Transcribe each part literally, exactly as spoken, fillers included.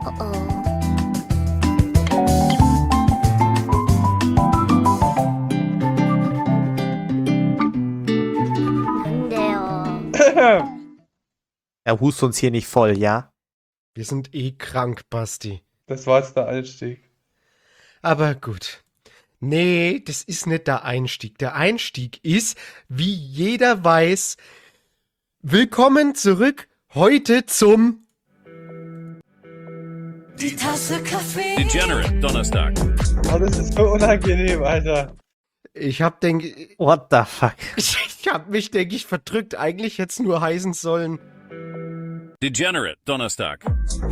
Oh oh. 안 돼요. Er hust uns hier nicht voll, ja? Wir sind eh krank, Basti. Das war jetzt der Einstieg. Aber gut. Nee, das ist nicht der Einstieg. Der Einstieg ist, wie jeder weiß, willkommen zurück heute zum Die Tasse Kaffee. Degenerate Donnerstag. Oh, das ist so unangenehm, Alter. Ich hab, denk, What the fuck? ich hab mich, denke ich, verdrückt. Eigentlich hätte es nur heißen sollen. Degenerate Donnerstag.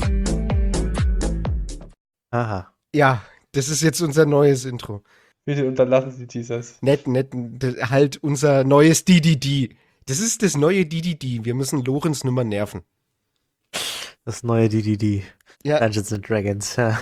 Aha. Ja, das ist jetzt unser neues Intro. Bitte unterlassen Sie dieses. Nett, nett, das- halt unser neues D D D. Das ist das neue D D D. Wir müssen Lorenz nur mal nerven. Das neue D D D. Ja, Dungeons and Dragons. Ja.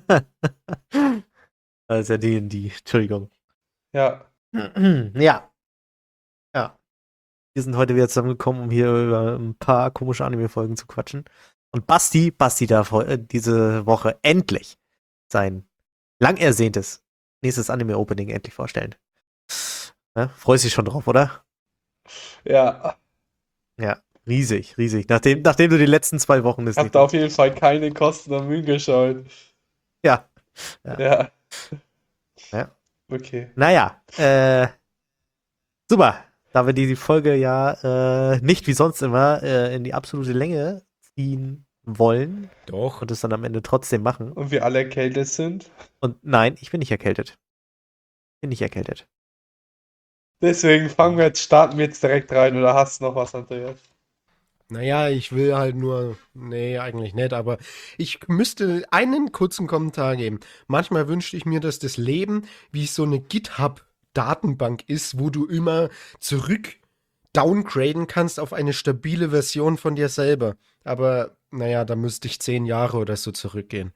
Das ist ja D und D. Entschuldigung. Ja. Ja. Ja. Wir sind heute wieder zusammengekommen, um hier über ein paar komische Anime-Folgen zu quatschen. Und Basti, Basti darf heu- äh, diese Woche endlich sein lang ersehntes nächstes Anime-Opening endlich vorstellen. Ja, freust dich schon drauf, oder? Ja. Ja, riesig, riesig. Nachdem, nachdem du die letzten zwei Wochen das Ich hab nicht... da auf jeden Fall keine Kosten und Mühen geschaut. Ja. Ja. Ja. Ja. Okay. Naja, äh, super. Da wir die Folge ja äh, nicht wie sonst immer äh, in die absolute Länge ziehen wollen doch. und es dann am Ende trotzdem machen. Und wir alle erkältet sind. Und nein, ich bin nicht erkältet. Bin nicht erkältet. Deswegen fangen wir jetzt, starten wir jetzt direkt rein. Oder hast du noch was, Andreas? Naja, ich will halt nur, nee, eigentlich nicht, aber ich müsste einen kurzen Kommentar geben. Manchmal wünschte ich mir, dass das Leben wie so eine GitHub-Datenbank ist, wo du immer zurück downgraden kannst auf eine stabile Version von dir selber. Aber naja, da müsste ich zehn Jahre oder so zurückgehen.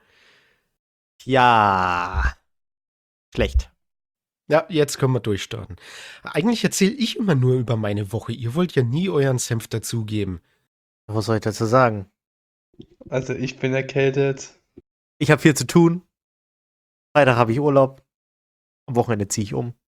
Ja. Schlecht. Ja, jetzt können wir durchstarten. Eigentlich erzähle ich immer nur über meine Woche. Ihr wollt ja nie euren Senf dazugeben. Was soll ich dazu sagen? Also ich bin erkältet. Ich habe viel zu tun. Freitag habe ich Urlaub. Am Wochenende ziehe ich um.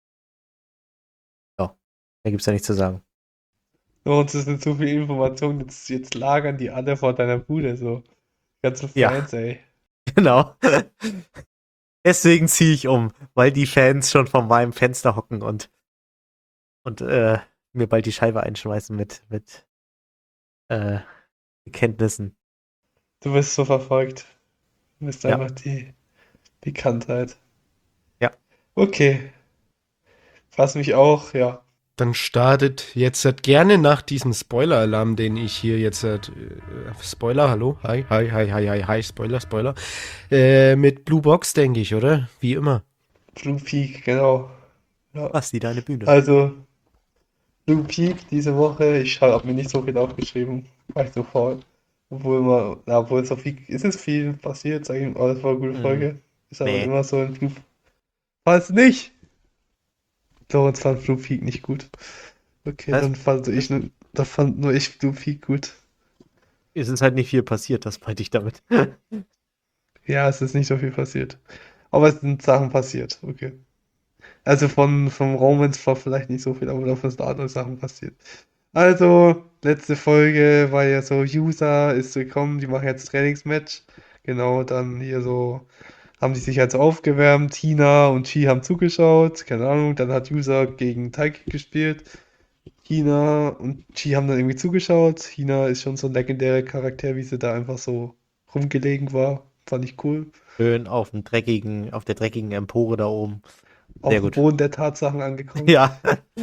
Ja, da gibt's ja nichts zu sagen. Und es sind so viele Informationen. Jetzt, jetzt lagern die alle vor deiner Bude so. Ganze Ja. Fans, ey. Genau. Deswegen ziehe ich um, weil die Fans schon vor meinem Fenster hocken und, und äh, mir bald die Scheibe einschmeißen mit, mit äh, Kenntnissen. Du wirst so verfolgt. Du bist Ja. einfach die Bekanntheit. Ja. Okay. Was mich auch, ja. Dann startet jetzt halt gerne nach diesem Spoiler-Alarm, den ich hier jetzt halt, äh, Spoiler, hallo? Hi, hi, hi, hi, hi, hi, Spoiler, Spoiler. Äh, mit Blue Box, denke ich, oder? Wie immer. Blue Peak, genau. Ja. Basti, deine Bühne. Also, Blue Peak diese Woche. Ich habe mir nicht so viel aufgeschrieben. War ich so faul. Obwohl man, ja, obwohl so viel, ist es viel passiert, sag ich mal, aber das war eine gute Mhm. Folge. Ist aber Nee. immer so ein Blue. Was nicht? Lorenz fand Blue Peak nicht gut. Okay, Was? dann fand ich, nur- da fand nur ich Blue Peak gut. Es ist halt nicht viel passiert, das meinte ich damit. Ja, es ist nicht so viel passiert. Aber es sind Sachen passiert, okay. Also von, vom Romance war vielleicht nicht so viel, aber dafür sind andere Sachen passiert. Also, letzte Folge war ja so, User ist gekommen, die machen jetzt Trainingsmatch. Genau, dann hier so, haben die sich jetzt aufgewärmt, Tina und Chi haben zugeschaut, keine Ahnung, dann hat User gegen Taiki gespielt. Tina und Chi haben dann irgendwie zugeschaut. Tina ist schon so ein legendärer Charakter, wie sie da einfach so rumgelegen war. Fand ich cool. Schön auf dem dreckigen, auf der dreckigen Empore da oben. Auf Sehr dem gut. Boden der Tatsachen angekommen. Ja.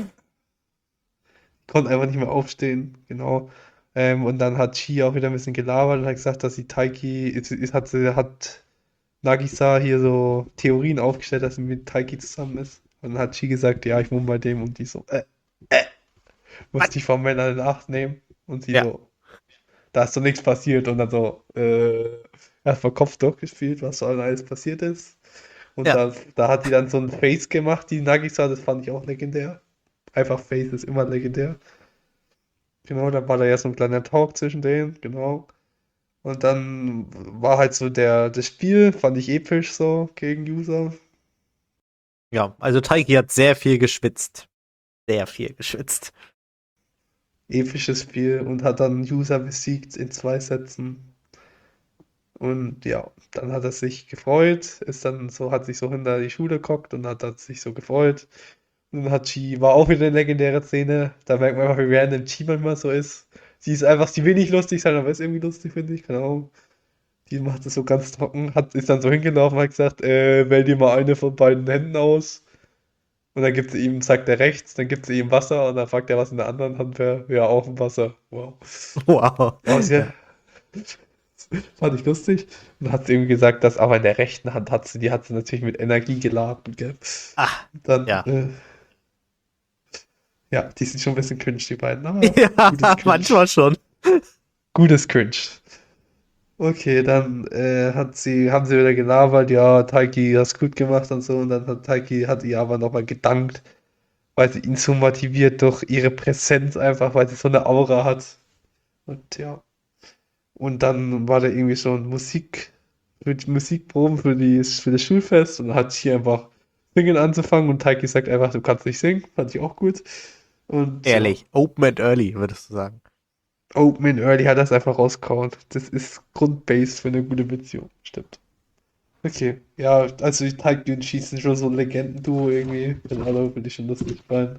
Konnte einfach nicht mehr aufstehen, genau. Ähm, und dann hat Chi auch wieder ein bisschen gelabert und hat gesagt, dass sie Taiki, ist, ist, hat, sie- hat Nagisa hier so Theorien aufgestellt, dass sie mit Taiki zusammen ist. Und dann hat Chi gesagt, ja, ich wohne bei dem und die so, äh, äh, musste ich von Männern in Acht nehmen. Und sie Ja. so, da ist so nichts passiert und dann so, äh, erstmal Kopf durchgespielt, was so alles passiert ist. Und Ja. da, da hat die dann so ein Face gemacht, die Nagisa, das fand ich auch legendär. Einfach Face ist immer legendär. Genau, dann war da ja so ein kleiner Talk zwischen denen, genau. Und dann war halt so der, das Spiel, fand ich episch so gegen User. Ja, also Taiki hat sehr viel geschwitzt. Sehr viel geschwitzt. Episches Spiel und hat dann User besiegt in zwei Sätzen. Und ja, dann hat er sich gefreut, ist dann so, hat sich so hinter die Schule gehockt und hat, hat sich so gefreut. Und dann hat Chi, war auch wieder eine legendäre Szene. Da merkt man einfach, wie random Chi manchmal so ist. Sie ist einfach, sie will nicht lustig sein, aber ist irgendwie lustig, finde ich, keine Ahnung. Die macht es so ganz trocken, hat, ist dann so hingelaufen, hat gesagt, äh, wähl dir mal eine von beiden Händen aus. Und dann gibt sie ihm, sagt er rechts, dann gibt sie ihm Wasser und dann fragt er, was in der anderen Hand wäre. Ja, auch ein Wasser. Wow. Wow. Oh, sie, fand ich lustig. Und hat sie irgendwie gesagt, dass auch in der rechten Hand hat sie, die hat sie natürlich mit Energie geladen, gell? Ah, Dann, ja. äh, ja, die sind schon ein bisschen cringe, die beiden, aber Ja, gutes Cringe. manchmal schon. Gutes Cringe. Okay, dann äh, hat sie, haben sie wieder gelabert, ja, Taiki, hast gut gemacht und so. Und dann hat Taiki, hat ihr aber nochmal gedankt, weil sie ihn so motiviert durch ihre Präsenz einfach, weil sie so eine Aura hat. Und ja. Und dann war da irgendwie so ein Musik, für die Musikproben für, die, für das Schulfest und hat hier einfach singen anzufangen und Taiki sagt einfach, du kannst nicht singen. Fand ich auch gut. Und ja. Ehrlich, open and early, würdest du sagen. Open in Early hat das einfach rausgehauen. Das ist Grundbase für eine gute Beziehung. Stimmt. Okay. Ja, also die Taiki und Chi sind schon so ein Legendenduo irgendwie. Genau, finde ich schon lustig rein.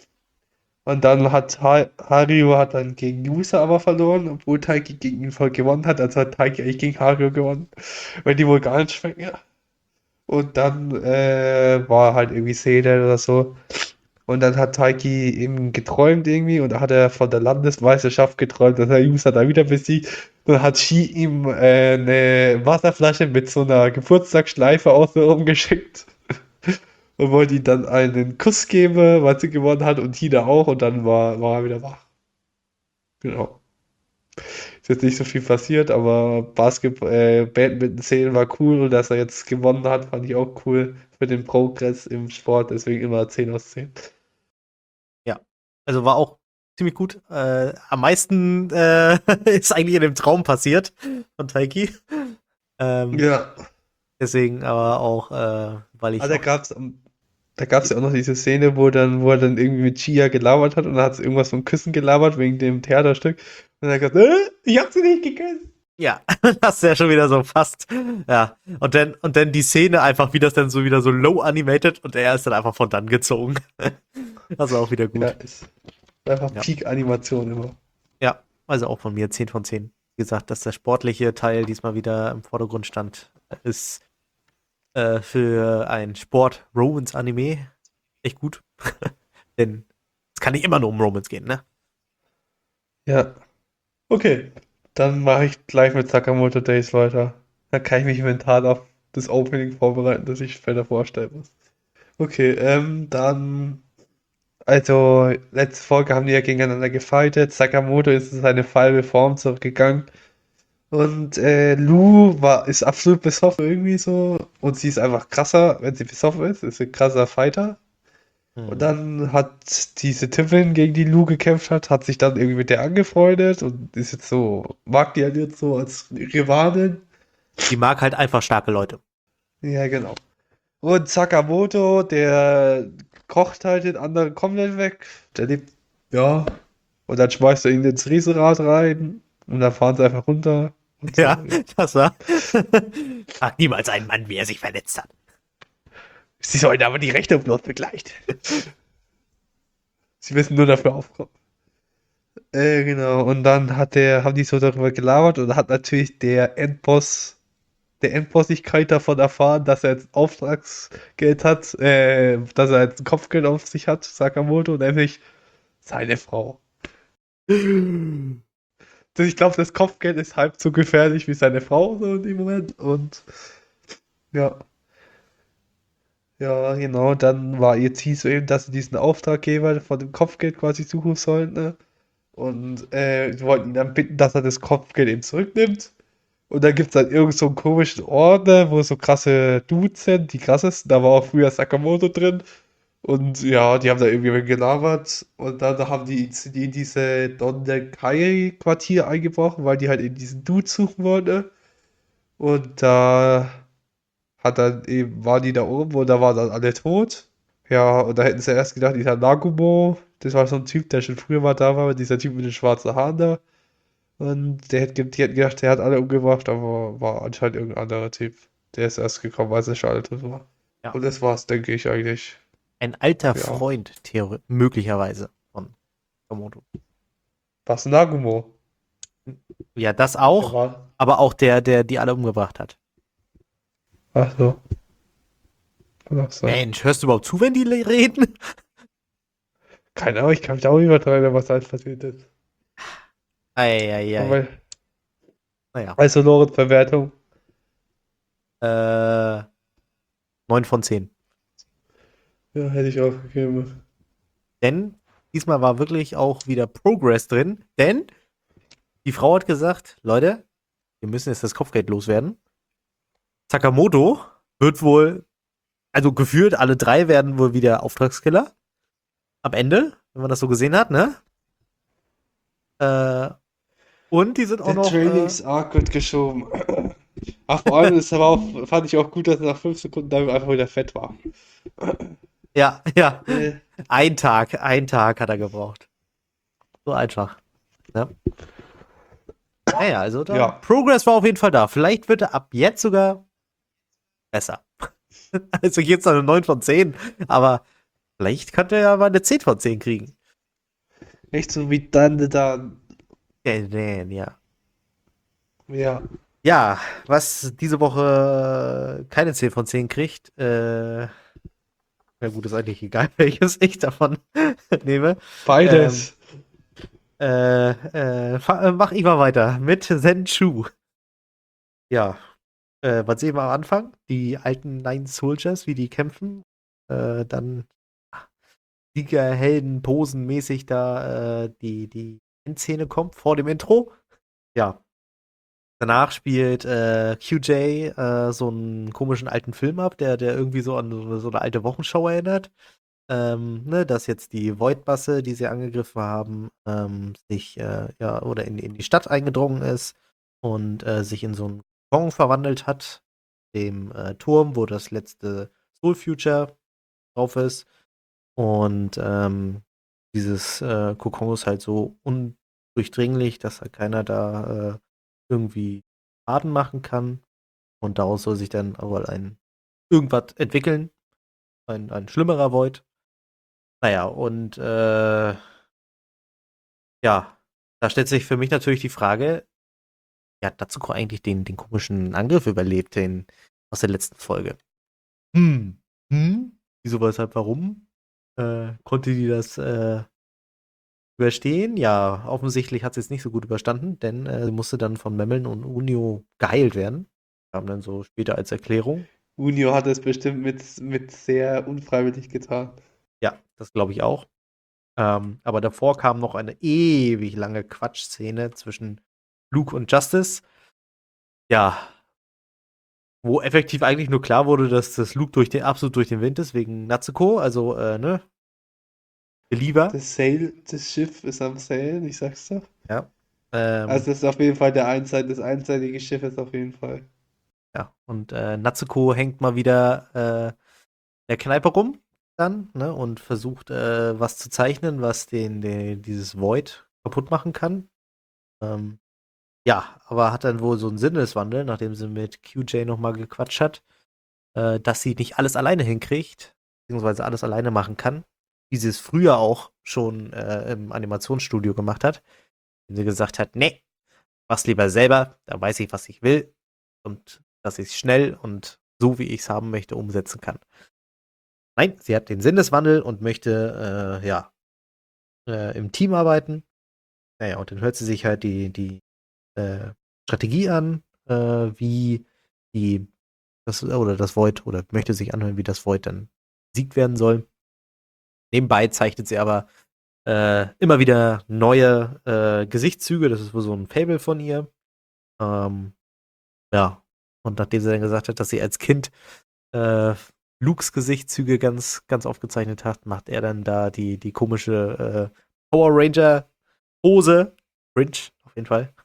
Und dann hat ha Hario hat dann gegen Yusa aber verloren, obwohl Taiki gegen ihn voll gewonnen hat. Also hat Taiki eigentlich gegen Hario gewonnen, weil die wohl gar nicht schmecken. Ja. Und dann äh, war halt irgendwie Seele oder so. Und dann hat Taiki eben geträumt irgendwie und da hat er von der Landesmeisterschaft geträumt, dass er Yusa da wieder besiegt. Dann hat Shi ihm äh, eine Wasserflasche mit so einer Geburtstagsschleife außenrum geschickt und wollte ihm dann einen Kuss geben, weil sie gewonnen hat und Hina auch und dann war, war er wieder wach. Genau. Ist jetzt nicht so viel passiert, aber Basketball, äh, Badminton-Szenen war cool und dass er jetzt gewonnen hat, fand ich auch cool für den Progress im Sport, deswegen immer zehn aus zehn. Ja, also war auch ziemlich gut. Äh, am meisten äh, ist eigentlich in dem Traum passiert von Taiki. Ähm, Ja. Deswegen aber auch, äh, weil ich. Ah, da auch, gab's, am- da gab's ja auch noch diese Szene, wo dann, wo er dann irgendwie mit Chia gelabert hat und dann hat sie irgendwas vom Küssen gelabert wegen dem Theaterstück. Und er hat gesagt, äh, ich hab sie nicht geküsst. ja, das ist ja schon wieder so fast. Ja. Und dann, und dann die Szene einfach, wie das dann so wieder so low animated und er ist dann einfach von dann gezogen. Das war auch wieder gut. Ja, ist einfach Ja. Peak-Animation immer. Ja, also auch von mir zehn von zehn. Wie gesagt, dass der sportliche Teil diesmal wieder im Vordergrund stand, ist äh, für ein Sport-Romance-Anime echt gut. Denn es kann nicht immer nur um Romance gehen, ne? Ja. Okay, dann mache ich gleich mit Sakamoto Days weiter. Dann kann ich mich mental auf das Opening vorbereiten, das ich später vorstellen muss. Okay, ähm, dann, also, letzte Folge haben die ja gegeneinander gefightet. Sakamoto ist in seine falbe Form zurückgegangen. Und äh, Lou war, ist absolut besoffen irgendwie so. Und sie ist einfach krasser, wenn sie besoffen ist. Ist ein krasser Fighter. Und dann hat diese Tiffin, gegen die Lou gekämpft hat, hat sich dann irgendwie mit der angefreundet und ist jetzt so, mag die halt jetzt so als Rivalin. Die mag halt einfach starke Leute. Ja, genau. Und Sakamoto, der kocht halt den anderen komplett weg. Der lebt, ja. Und dann schmeißt er ihn ins Riesenrad rein und dann fahren sie einfach runter. Und so, Ja, das war. Frag niemals einen Mann, wie er sich verletzt hat. Sie sollen aber die Rechnung bloß begleicht. Sie müssen nur dafür aufkommen. Äh, genau. Und dann hat der, haben die so darüber gelabert und hat natürlich der Endboss, der Endbossigkeit davon erfahren, dass er jetzt Auftragsgeld hat, äh, dass er jetzt ein Kopfgeld auf sich hat, Sakamoto, nämlich seine Frau. Das- Ich glaube, das Kopfgeld ist halb so gefährlich wie seine Frau so in dem Moment. Und ja. Ja, genau, dann war ihr Ziel so eben, dass sie diesen Auftraggeber von dem Kopfgeld quasi suchen sollten, ne? Und äh, sie wollten ihn dann bitten, dass er das Kopfgeld eben zurücknimmt. Und dann gibt es dann irgend so einen komischen Ort, ne, wo so krasse Dudes sind, die krassesten. Da war auch früher Sakamoto drin. Und ja, die haben da irgendwie gelabert und dann haben die sind die in diese Donnerkai-Quartier eingebrochen, weil die halt in diesen Dude suchen wollten. Und da hat dann eben, waren die da oben und da waren dann alle tot. Ja, und da hätten sie erst gedacht, dieser Nagumo, das war so ein Typ, der schon früher mal da war, dieser Typ mit den schwarzen Haaren da. Und der hätte, die hätten gedacht, der hat alle umgebracht, aber war anscheinend irgendein anderer Typ. Der ist erst gekommen, als er schon alle tot war. Ja. Und das war's, denke ich eigentlich. Ein alter Ja. Freund, Theorie, möglicherweise von Komodo. Was, Nagumo? Ja, das Der auch, war. aber auch der, der die alle umgebracht hat. Ach so. Kann auch sein. Mensch, hörst du überhaupt zu, wenn die le- reden? Keine Ahnung, ich kann mich da auch nicht mehr dran erinnern, was da halt passiert ist. Eieiei. Aber Naja. also Lorenz-Bewertung. Äh, neun von zehn. Ja, hätte ich auch gegeben. Denn diesmal war wirklich auch wieder Progress drin, denn die Frau hat gesagt, Leute, wir müssen jetzt das Kopfgeld loswerden. Sakamoto wird wohl, also geführt, alle drei werden wohl wieder Auftragskiller. Am Ende, wenn man das so gesehen hat, ne? Äh, und die sind auch Der noch. Äh, Trainings-Arc wird geschoben. Ach, vor allem ist aber auch, fand ich auch gut, dass er nach fünf Sekunden dann einfach wieder fett war. ja, ja. Äh, Ein Tag, ein Tag hat er gebraucht. So einfach. Ja. Naja, also da, Ja. Progress war auf jeden Fall da. Vielleicht wird er ab jetzt sogar besser. Also jetzt noch eine neun von zehn, aber vielleicht könnte er ja mal eine zehn von zehn kriegen. Echt so wie dann, dann. Ja, nee, ja. Ja. Ja, was diese Woche keine zehn von zehn kriegt, äh, na gut, ist eigentlich egal, welches ich davon nehme. Beides. Äh, äh, fa- äh, mach ich mal weiter mit Zenchu. Ja, äh, was sehen wir am Anfang? Die alten Nine Soldiers, wie die kämpfen. Äh, dann Siegerhelden, Posen-mäßig da äh, die, die Endszene kommt vor dem Intro. Ja. Danach spielt äh, Q J äh, so einen komischen alten Film ab, der, der irgendwie so an so, so eine alte Wochenshow erinnert. Ähm, ne, dass jetzt die Void-Basse, die sie angegriffen haben, ähm, sich äh, ja oder in, in die Stadt eingedrungen ist und äh, sich in so einen Kokon verwandelt hat, dem äh, Turm, wo das letzte Soul Future drauf ist. Und ähm, dieses äh, Kokon ist halt so undurchdringlich, dass halt keiner da äh, irgendwie Schaden machen kann. Und daraus soll sich dann aber ein irgendwas entwickeln. Ein, ein schlimmerer Void. Naja, und äh, ja, da stellt sich für mich natürlich die Frage, ja, hat Natsuko eigentlich den, den komischen Angriff überlebt, den aus der letzten Folge? Hm, hm, wieso, weshalb, warum? Äh, konnte die das äh, überstehen? Ja, offensichtlich hat sie es nicht so gut überstanden, denn äh, sie musste dann von Memmeln und Unio geheilt werden. Kam dann so später als Erklärung. Unio hat es bestimmt mit, mit sehr unfreiwillig getan. Ja, das glaube ich auch. Ähm, aber davor kam noch eine ewig lange Quatschszene zwischen Luke und Justice. Ja, wo effektiv eigentlich nur klar wurde, dass das Luke durch den, absolut durch den Wind ist, wegen Natsuko, also, äh, ne? Belieber. Das Sail, das Schiff ist am Sailen, ich sag's doch. Ja. Ähm, Also das ist auf jeden Fall der einseit, das einseitige Schiff ist auf jeden Fall. ja. Und äh, Natsuko hängt mal wieder äh, in der Kneipe rum dann, ne? Und versucht, äh, was zu zeichnen, was den, den, dieses Void kaputt machen kann. Ähm, Ja, aber hat dann wohl so einen Sinneswandel, nachdem sie mit Q J nochmal gequatscht hat, äh, dass sie nicht alles alleine hinkriegt, beziehungsweise alles alleine machen kann, wie sie es früher auch schon äh, im Animationsstudio gemacht hat. Wenn sie gesagt hat, nee, mach's lieber selber, da weiß ich, was ich will und dass ich es schnell und so, wie ich es haben möchte, umsetzen kann. Nein, sie hat den Sinneswandel und möchte, äh, ja, äh, im Team arbeiten. Naja, und dann hört sie sich halt die, die äh, Strategie an, äh, wie die das oder das Void oder möchte sich anhören, wie das Void dann besiegt werden soll. Nebenbei zeichnet sie aber äh, immer wieder neue äh, Gesichtszüge. Das ist wohl so ein Fable von ihr. Ähm, ja. Und nachdem sie dann gesagt hat, dass sie als Kind äh, Lukes Gesichtszüge ganz, ganz aufgezeichnet hat, macht er dann da die, die komische äh, Power Ranger Hose. Cringe, auf jeden Fall.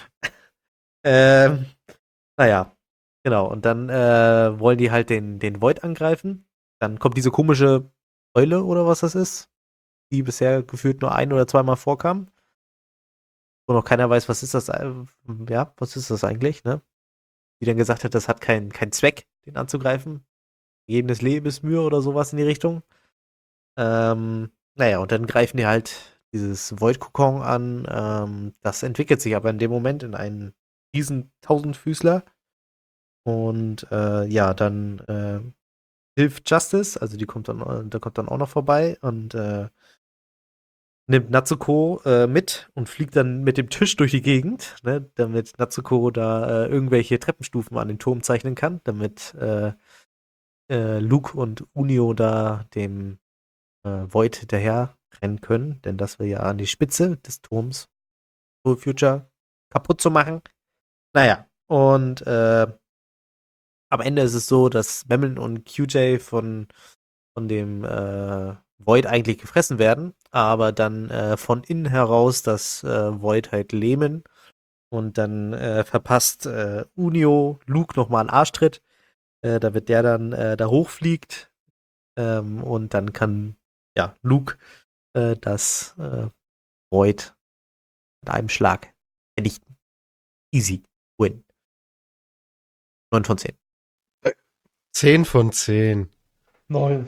ähm, naja, genau. Und dann äh, wollen die halt den, den Void angreifen. Dann kommt diese komische Eule oder was das ist, die bisher gefühlt nur ein- oder zweimal vorkam. Wo noch keiner weiß, was ist das, äh, ja, was ist das eigentlich, ne? Die dann gesagt hat, das hat keinen keinen Zweck, den anzugreifen. Gegebenes Lebensmühe oder sowas in die Richtung. Ähm, naja, und dann greifen die halt dieses Void-Kokon an. Ähm, das entwickelt sich aber in dem Moment in einen riesen Tausendfüßler. Und äh, ja, dann äh, hilft Justice, also die kommt dann, äh, da kommt dann auch noch vorbei und äh, nimmt Natsuko äh, mit und fliegt dann mit dem Tisch durch die Gegend, ne, damit Natsuko da äh, irgendwelche Treppenstufen an den Turm zeichnen kann, damit äh, äh, Luke und Unio da dem äh, Void hinterher rennen können, denn das will ja an die Spitze des Turms Soul Future kaputt zu machen. Naja, und äh, am Ende ist es so, dass Memon und Q J von, von dem äh, Void eigentlich gefressen werden, aber dann äh, von innen heraus das äh, Void halt lähmen und dann äh, verpasst äh, Unio Luke nochmal einen Arschtritt, äh, damit der dann äh, da hochfliegt ähm, und dann kann ja Luke äh, das äh, Void mit einem Schlag vernichten. Easy win. neun von zehn. zehn von zehn. Neun.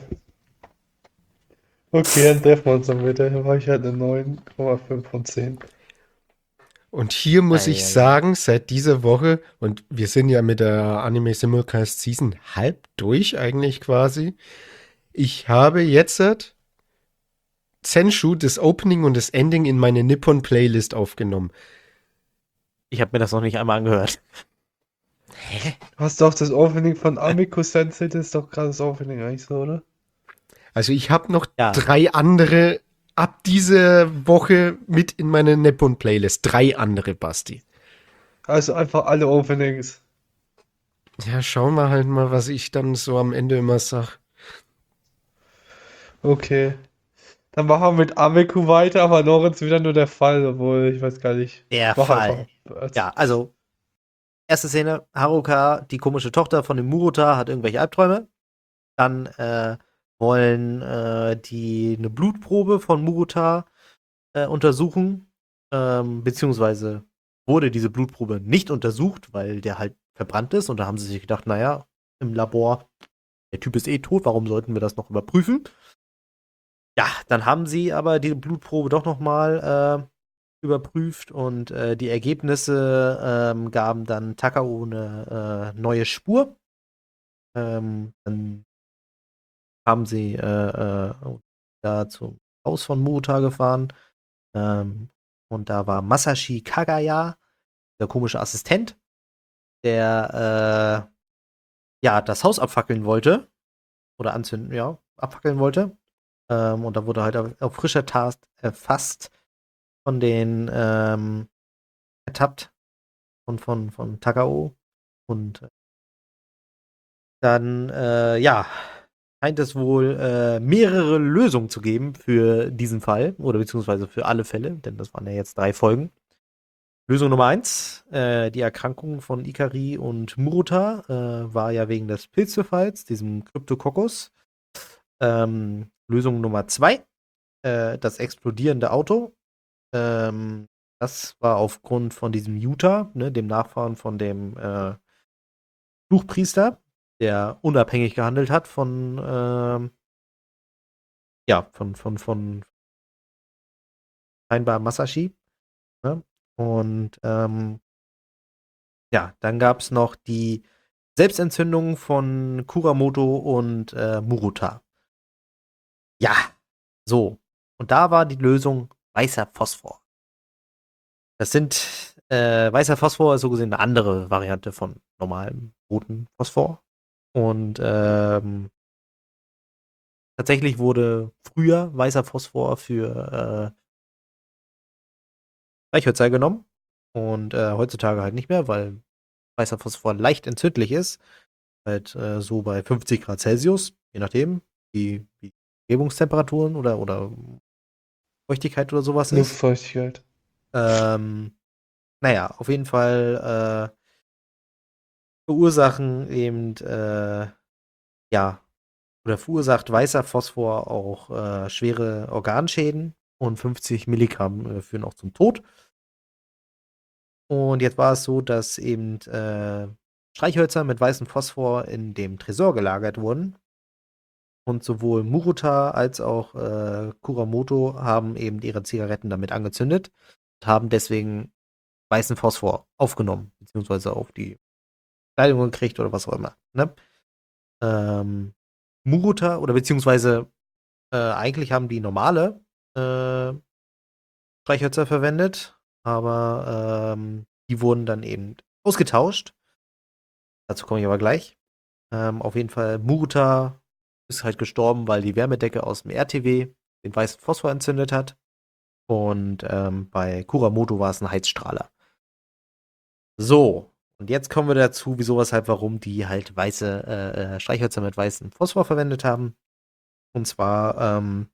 Okay, dann treffen wir uns dann wieder. Dann war ich halt eine neun Komma fünf von zehn. Und hier muss Ei, ich ei, ei. sagen, seit dieser Woche, und wir sind ja mit der Anime Simulcast Season halb durch eigentlich quasi, ich habe jetzt Zenshu, das Opening und das Ending in meine Nippon-Playlist aufgenommen. Ich habe mir das noch nicht einmal angehört. Hast du auch das Opening von Amico Sensei? Das ist doch gerade das Opening eigentlich so, oder? Also ich habe noch Ja. drei andere ab dieser Woche mit in meine Nippon-Playlist. Drei andere, Basti. Also einfach alle Openings. Ja, schauen wir halt mal, was ich dann so am Ende immer sag. Okay. Dann machen wir mit Amico weiter, aber Lorenz wieder nur der Fall, obwohl ich weiß gar nicht. Der Mach Fall. einfach. Ja, also, erste Szene, Haruka, die komische Tochter von dem Muruta, hat irgendwelche Albträume. Dann äh, wollen äh, die eine Blutprobe von Muruta äh, untersuchen, ähm, beziehungsweise wurde diese Blutprobe nicht untersucht, weil der halt verbrannt ist. Und da haben sie sich gedacht, naja, im Labor, der Typ ist eh tot, warum sollten wir das noch überprüfen? Ja, dann haben sie aber die Blutprobe doch noch mal äh, überprüft und äh, die Ergebnisse ähm, gaben dann Takao eine äh, neue Spur. Ähm, dann haben sie äh, äh, da zum Haus von Muruta gefahren ähm, und da war Masashi Kagaya, der komische Assistent, der äh, ja das Haus abfackeln wollte oder anzünden, ja, abfackeln wollte. Ähm, und da wurde halt auf, auf frischer Tat erfasst von den ähm, ertappt von, von, von Takao. Und äh, dann, äh, ja, scheint es wohl äh, mehrere Lösungen zu geben für diesen Fall oder beziehungsweise für alle Fälle, denn das waren ja jetzt drei Folgen. Lösung Nummer eins, äh, die Erkrankung von Ikari und Muruta äh, war ja wegen des Pilzbefalls, diesem Kryptococcus. Ähm, Lösung Nummer zwei, äh, das explodierende Auto. Ähm, das war aufgrund von diesem Yuta, ne, dem Nachfahren von dem äh, Fluchpriester, der unabhängig gehandelt hat von, ähm, ja, von, von, von scheinbar Masashi. Ne? Und ähm, ja, dann gab es noch die Selbstentzündung von Kuramoto und äh, Muruta. Ja, so. Und da war die Lösung weißer Phosphor. Das sind, äh, weißer Phosphor ist so gesehen eine andere Variante von normalem roten Phosphor. Und ähm, tatsächlich wurde früher weißer Phosphor für äh, Streichhölzer genommen. Und äh, heutzutage halt nicht mehr, weil weißer Phosphor leicht entzündlich ist. Halt äh, so bei fünfzig Grad Celsius. je nachdem, wie, wie Umgebungstemperaturen oder, oder Feuchtigkeit oder sowas ist. Luftfeuchtigkeit. Ähm, naja, auf jeden Fall äh, verursachen eben, äh, ja, oder verursacht weißer Phosphor auch äh, schwere Organschäden und fünfzig Milligramm äh, führen auch zum Tod. Und jetzt war es so, dass eben äh, Streichhölzer mit weißem Phosphor in dem Tresor gelagert wurden. Und sowohl Muruta als auch äh, Kuramoto haben eben ihre Zigaretten damit angezündet und haben deswegen weißen Phosphor aufgenommen, beziehungsweise auf die Kleidung gekriegt oder was auch immer. Ne? Ähm, Muruta, oder beziehungsweise äh, eigentlich haben die normale äh, Streichhölzer verwendet, aber ähm, die wurden dann eben ausgetauscht. Dazu komme ich aber gleich. Ähm, auf jeden Fall, Muruta ist halt gestorben, weil die Wärmedecke aus dem R T W den weißen Phosphor entzündet hat. Und ähm, bei Kuramoto war es ein Heizstrahler. So, und jetzt kommen wir dazu, wieso, weshalb, warum die halt weiße äh, äh, Streichhölzer mit weißem Phosphor verwendet haben. Und zwar ähm,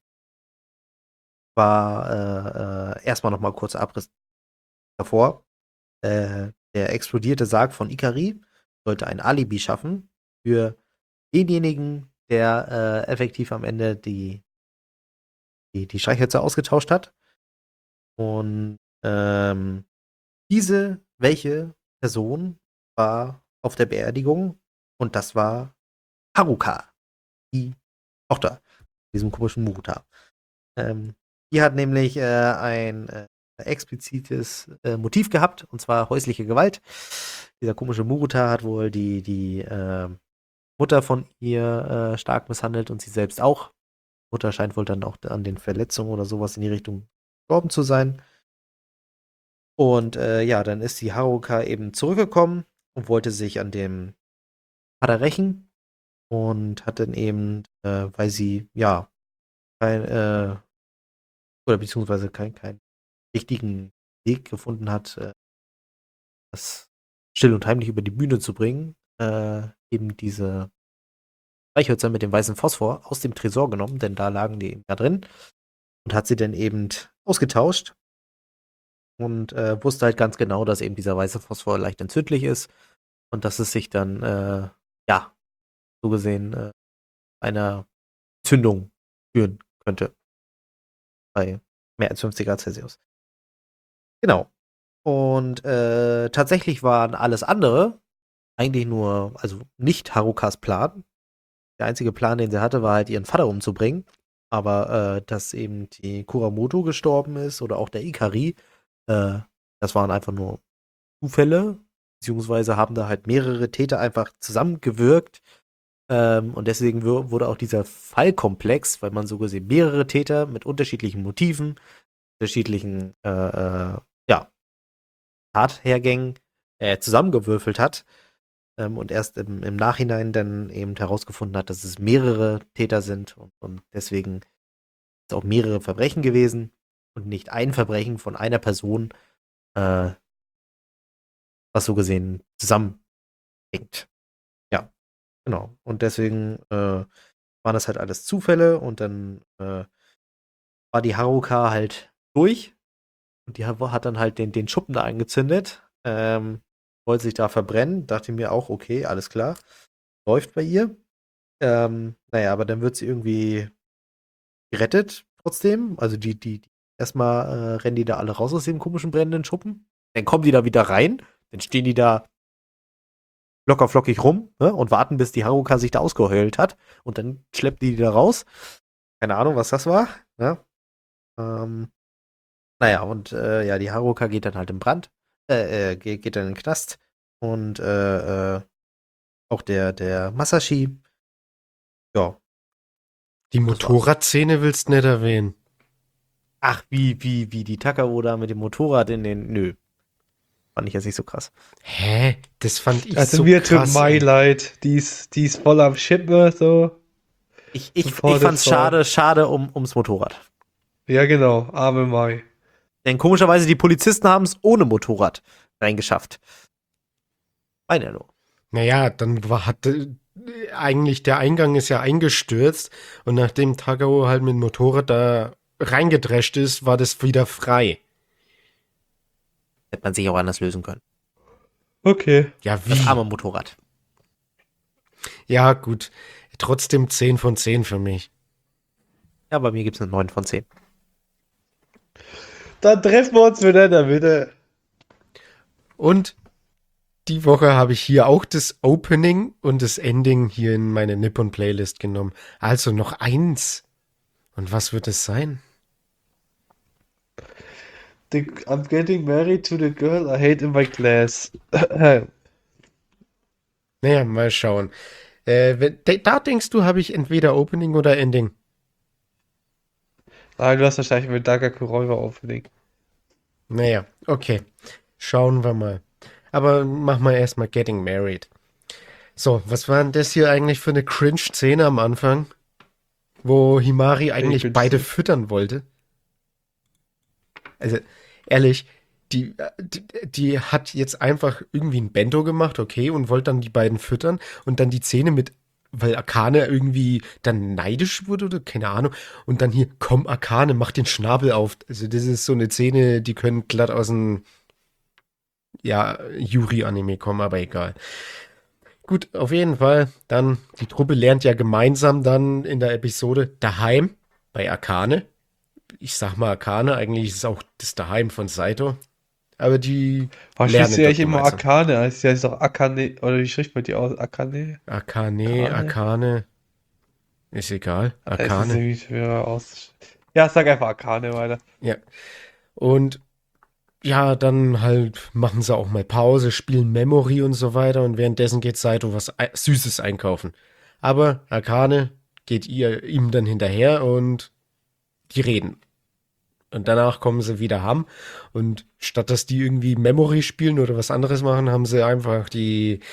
war äh, äh, erstmal nochmal kurzer Abriss davor. Äh, der explodierte Sarg von Ikari sollte ein Alibi schaffen für denjenigen, der äh, effektiv am Ende die, die, die Streichhölzer ausgetauscht hat. Und ähm, diese, welche Person war auf der Beerdigung? Und das war Haruka, die Tochter, diesem komischen Muruta. Ähm, die hat nämlich äh, ein äh, explizites äh, Motiv gehabt, und zwar häusliche Gewalt. Dieser komische Muruta hat wohl die, die äh, Mutter von ihr äh, stark misshandelt und sie selbst auch. Mutter scheint wohl dann auch an den Verletzungen oder sowas in die Richtung gestorben zu sein. Und äh, ja, dann ist die Haruka eben zurückgekommen und wollte sich an dem Vater rächen und hat dann eben, äh, weil sie, ja, kein, äh, oder beziehungsweise keinen kein richtigen Weg gefunden hat, äh, das still und heimlich über die Bühne zu bringen, äh, eben diese Streichhölzer mit dem weißen Phosphor aus dem Tresor genommen, denn da lagen die eben da drin, und hat sie dann eben ausgetauscht und äh, wusste halt ganz genau, dass eben dieser weiße Phosphor leicht entzündlich ist und dass es sich dann, äh, ja, so gesehen, äh, einer Zündung führen könnte. Bei mehr als fünfzig Grad Celsius. Genau. Und äh, tatsächlich waren alles andere eigentlich nur, also nicht Harukas Plan. Der einzige Plan, den sie hatte, war halt ihren Vater umzubringen. Aber äh, dass eben die Kuramoto gestorben ist oder auch der Ikari, äh, das waren einfach nur Zufälle, beziehungsweise haben da halt mehrere Täter einfach zusammengewirkt. Ähm, und deswegen w- wurde auch dieser Fallkomplex, weil man so gesehen mehrere Täter mit unterschiedlichen Motiven, unterschiedlichen äh, äh, ja, Tathergängen äh, zusammengewürfelt hat, ähm, und erst im, im Nachhinein dann eben herausgefunden hat, dass es mehrere Täter sind, und, und deswegen sind es auch mehrere Verbrechen gewesen und nicht ein Verbrechen von einer Person, äh, was so gesehen zusammenhängt. Ja, genau. Und deswegen äh, waren das halt alles Zufälle, und dann äh, war die Haruka halt durch, und die hat, hat dann halt den, den Schuppen da angezündet, ähm, wollte sich da verbrennen, dachte mir auch, okay, alles klar, läuft bei ihr. Ähm, naja, aber dann wird sie irgendwie gerettet trotzdem. Also die, die, die erstmal äh, rennen die da alle raus aus dem komischen brennenden Schuppen. Dann kommen die da wieder rein, dann stehen die da locker flockig rum, ne, und warten, bis die Haruka sich da ausgeheult hat. Und dann schleppt die die da raus. Keine Ahnung, was das war. Ne? Ähm, naja, und äh, ja, die Haruka geht dann halt im Brand. Äh, äh, geht, geht dann in den Knast. Und äh, äh, auch der, der Masashi. Ja. Die Motorradszene willst du nicht erwähnen. Ach, wie, wie, wie die Takao da mit dem Motorrad in den. Nö. Fand ich jetzt nicht so krass. Hä? Das fand ich Also so mir tut krass. my ey. leid. Die ist, die ist voll am Schippe, so. Ich, ich, Bevor ich fand's das war- schade, schade um, ums Motorrad. Ja, genau. Arme Mai. Denn komischerweise, die Polizisten haben es ohne Motorrad reingeschafft. Meine nur. Naja, dann war, hatte, eigentlich der Eingang ist ja eingestürzt und nachdem Tagao halt mit dem Motorrad da reingedrescht ist, war das wieder frei. Hätte man sich auch anders lösen können. Okay. Ja, Das wie? arme Motorrad. Ja, gut. Trotzdem zehn von zehn für mich. Ja, bei mir gibt es eine neun von zehn. Dann treffen wir uns wieder in der Mitte. Und die Woche habe ich hier auch das Opening und das Ending hier in meine Nippon-Playlist genommen. Also noch eins. Und was wird es sein? The, I'm getting married to the girl I hate in my class. Naja, mal schauen. Äh, wenn, da denkst du, habe ich entweder Opening oder Ending. Nein, du hast wahrscheinlich mit Daga Kuroiwa Opening. Naja, okay. Schauen wir mal. Aber machen wir erstmal Getting Married. So, was war denn das hier eigentlich für eine Cringe-Szene am Anfang? Wo Himari eigentlich Cringe-Szene? beide füttern wollte? Also, ehrlich, die, die, die hat jetzt einfach irgendwie ein Bento gemacht, okay, und wollte dann die beiden füttern und dann die Szene mit, weil Akane irgendwie dann neidisch wurde oder keine Ahnung, und dann hier, komm Akane, mach den Schnabel auf. Also das ist so eine Szene, die können glatt aus dem, ja, Yuri-Anime kommen, aber egal. Gut, auf jeden Fall, dann, die Truppe lernt ja gemeinsam dann in der Episode daheim bei Akane. Ich sag mal Akane, eigentlich ist es auch das Daheim von Saito. Aber die Was lernen schließt sie dort eigentlich immer gemeinsam. Akane? Heißt sie heißt doch Akane, oder wie spricht man die aus? Akane? Akane, Akane? Akane. Ist egal. Das ist Akane. irgendwie schwerer aus. Ja, sag einfach Akane weiter. Ja. Und ja, dann halt machen sie auch mal Pause, spielen Memory und so weiter und währenddessen geht Saito was ei- Süßes einkaufen. Aber Akane geht ihr, ihm dann hinterher und die reden. Und danach kommen sie wieder heim und statt dass die irgendwie Memory spielen oder was anderes machen, haben sie einfach die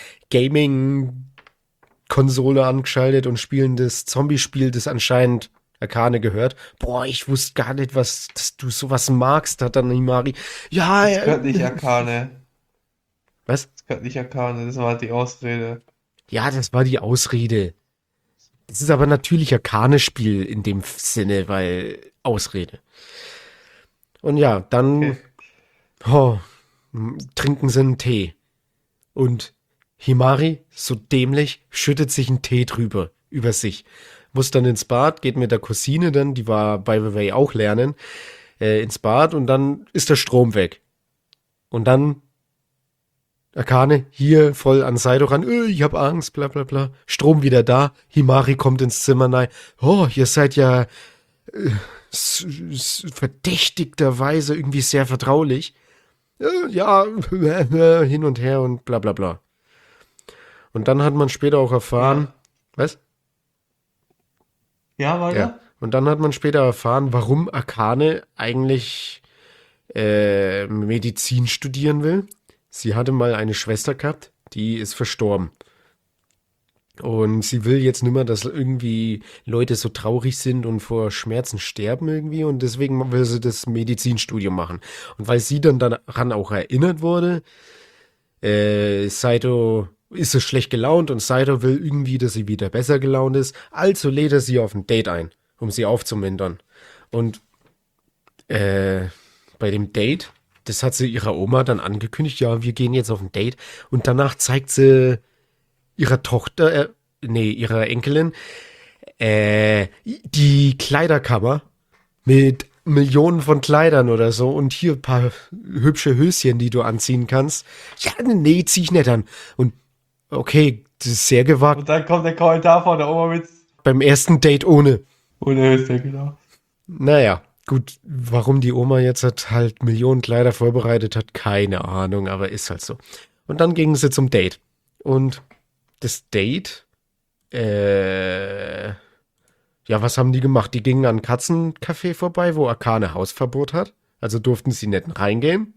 Gaming-Konsole angeschaltet und spielen das Zombie-Spiel, das anscheinend Akane gehört. Boah, ich wusste gar nicht, was, dass du sowas magst, hat dann Himari. Ja, Das gehört äh, nicht Akane. was? Das gehört nicht Akane, das war die Ausrede. Ja, das war die Ausrede. Das ist aber natürlich Akane-Spiel in dem Sinne, weil Ausrede. Und ja, dann Okay. oh, m- trinken sie einen Tee. Und Himari, so dämlich, schüttet sich einen Tee drüber, über sich. Muss dann ins Bad, geht mit der Cousine dann, die war by the way auch lernen, äh, ins Bad und dann ist der Strom weg. Und dann Akane hier voll an Saito ran, äh, ich hab Angst, bla bla bla. Strom wieder da, Himari kommt ins Zimmer rein. Oh, ihr seid ja äh, s- s- verdächtigterweise irgendwie sehr vertraulich. Äh, ja, hin und her und bla bla bla. Und dann hat man später auch erfahren, was? Ja, weiter? Ja. Und dann hat man später erfahren, warum Akane eigentlich äh, Medizin studieren will. Sie hatte mal eine Schwester gehabt, die ist verstorben. Und sie will jetzt nicht mehr, dass irgendwie Leute so traurig sind und vor Schmerzen sterben irgendwie. Und deswegen will sie das Medizinstudium machen. Und weil sie dann daran auch erinnert wurde, äh, Saito ist so schlecht gelaunt und Saito will irgendwie, dass sie wieder besser gelaunt ist. Also lädt er sie auf ein Date ein, um sie aufzumuntern. Und äh, bei dem Date, das hat sie ihrer Oma dann angekündigt, ja, wir gehen jetzt auf ein Date. Und danach zeigt sie ihrer Tochter, äh, nee, ihrer Enkelin, äh, die Kleiderkammer mit Millionen von Kleidern oder so und hier ein paar hübsche Höschen, die du anziehen kannst. Ja, nee, zieh ich nicht an. Und okay, das ist sehr gewagt. Und dann kommt der Kommentar von der Oma mit Beim ersten Date ohne. ohne Höchste, genau. Naja, gut, warum die Oma jetzt hat halt Millionen Kleider vorbereitet hat, keine Ahnung, aber ist halt so. Und dann gingen sie zum Date. Und das Date, äh, ja, was haben die gemacht? Die gingen an ein Katzencafé vorbei, wo Akane Hausverbot hat. Also durften sie nicht reingehen.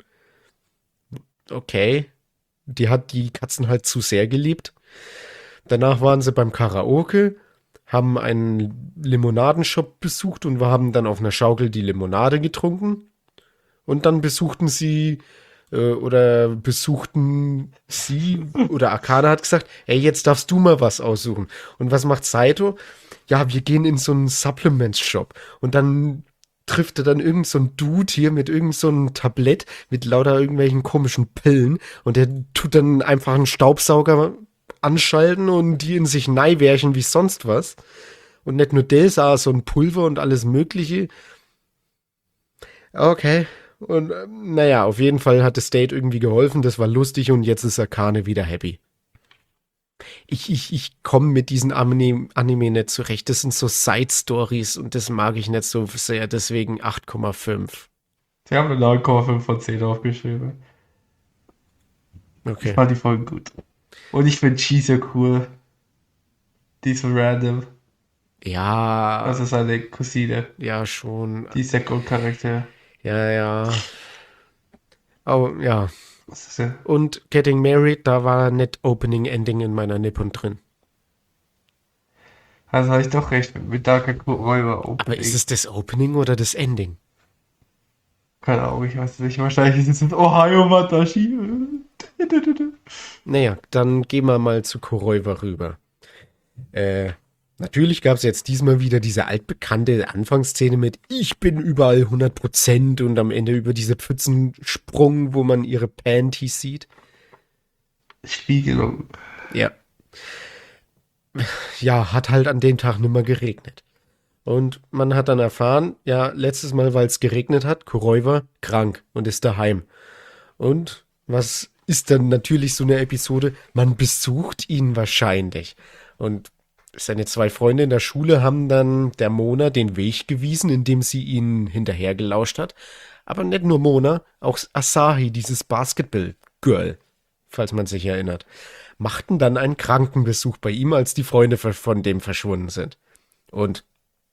Okay. Die hat die Katzen halt zu sehr geliebt. Danach waren sie beim Karaoke, haben einen Limonadenshop besucht und wir haben dann auf einer Schaukel die Limonade getrunken. Und dann besuchten sie äh, oder besuchten sie oder Akane hat gesagt, hey, jetzt darfst du mal was aussuchen. Und was macht Saito? Ja, wir gehen in so einen Supplements-Shop und dann trifft er dann irgend so ein Dude hier mit irgend so einem Tablett mit lauter irgendwelchen komischen Pillen und der tut dann einfach einen Staubsauger anschalten und die in sich neiwerchen wie sonst was. Und nicht nur das, auch so ein Pulver und alles Mögliche. Okay. Und ähm, naja, auf jeden Fall hat das Date irgendwie geholfen, das war lustig und jetzt ist Akane wieder happy. Ich, ich, ich komme mit diesen Anime, Anime nicht zurecht. Das sind so Side-Stories und das mag ich nicht so sehr, deswegen acht Komma fünf. Sie haben eine neun Komma fünf von zehn aufgeschrieben. Ich Okay. fand die Folge gut. Und ich finde Chi sehr cool. Die ist so random. Ja, Also seine Cousine. ja, schon. Die ist der Grundcharakter. Ja, ja. Oh, ja. Was ist ja? Und Getting Married, da war nicht Opening Ending in meiner Nippon drin. Also habe ich doch recht mit, mit Darker Räuber. Aber ist es das Opening oder das Ending? Keine Ahnung, ich weiß nicht. Wahrscheinlich ist es Ohio Watashi. Naja, dann gehen wir mal zu Kuroiwa rüber. Äh, natürlich gab es jetzt diesmal wieder diese altbekannte Anfangsszene mit Ich bin überall hundert Prozent und am Ende über diese Pfützensprung, wo man ihre Panties sieht. Spiegelung. Ja. Ja, hat halt an dem Tag nimmer geregnet. Und man hat dann erfahren, ja, letztes Mal, weil es geregnet hat, Kuroiwa krank und ist daheim. Und was ist dann natürlich so eine Episode? Man besucht ihn wahrscheinlich. Und seine zwei Freunde in der Schule haben dann der Mona den Weg gewiesen, indem sie ihn hinterhergelauscht hat. Aber nicht nur Mona, auch Asahi, dieses Basketball-Girl, falls man sich erinnert, machten dann einen Krankenbesuch bei ihm, als die Freunde von dem verschwunden sind. Und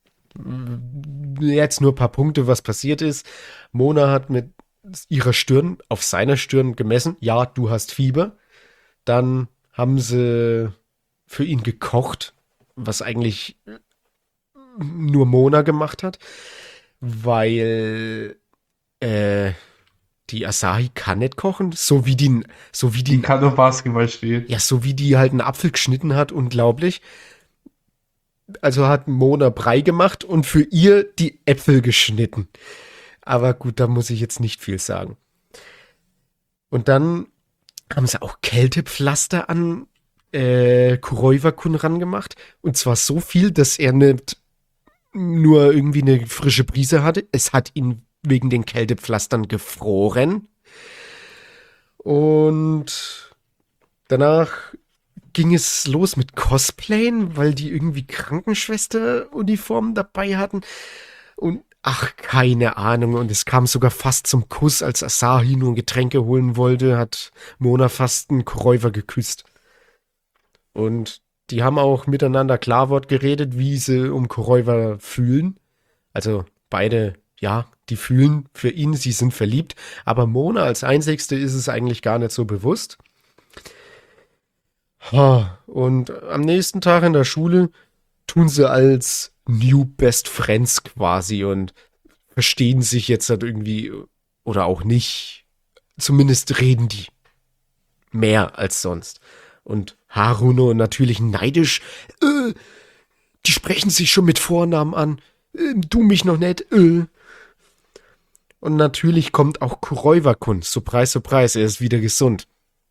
jetzt nur ein paar Punkte, was passiert ist. Mona hat mit ihrer Stirn auf seiner Stirn gemessen, ja, du hast Fieber. Dann haben sie für ihn gekocht, was eigentlich nur Mona gemacht hat, weil äh, die Asahi kann nicht kochen, so wie die, so wie Die die, kann nur Basketball spielen. ja, so wie die halt einen Apfel geschnitten hat, unglaublich. Also hat Mona Brei gemacht und für ihr die Äpfel geschnitten. Aber gut, da muss ich jetzt nicht viel sagen. Und dann haben sie auch Kältepflaster an äh, Kuroiwa-kun rangemacht. Und zwar so viel, dass er nicht nur irgendwie eine frische Brise hatte. Es hat ihn wegen den Kältepflastern gefroren. Und danach ging es los mit Cosplayen, weil die irgendwie Krankenschwester-Uniformen dabei hatten. Und ach, keine Ahnung. Und es kam sogar fast zum Kuss, als Asahi nur Getränke holen wollte, hat Mona fast einen Kuroiwa geküsst. Und die haben auch miteinander Klarwort geredet, wie sie um Kuroiwa fühlen. Also beide, ja, die fühlen für ihn, sie sind verliebt. Aber Mona als Einzigste ist es eigentlich gar nicht so bewusst. Und am nächsten Tag in der Schule tun sie als New Best Friends quasi und verstehen sich jetzt halt irgendwie oder auch nicht. Zumindest reden die mehr als sonst. Und Haruno natürlich neidisch. Äh, die sprechen sich schon mit Vornamen an. Äh, du mich noch nicht. Äh. Und natürlich kommt auch Kuroiwa-kun. Surprise, surprise, er ist wieder gesund.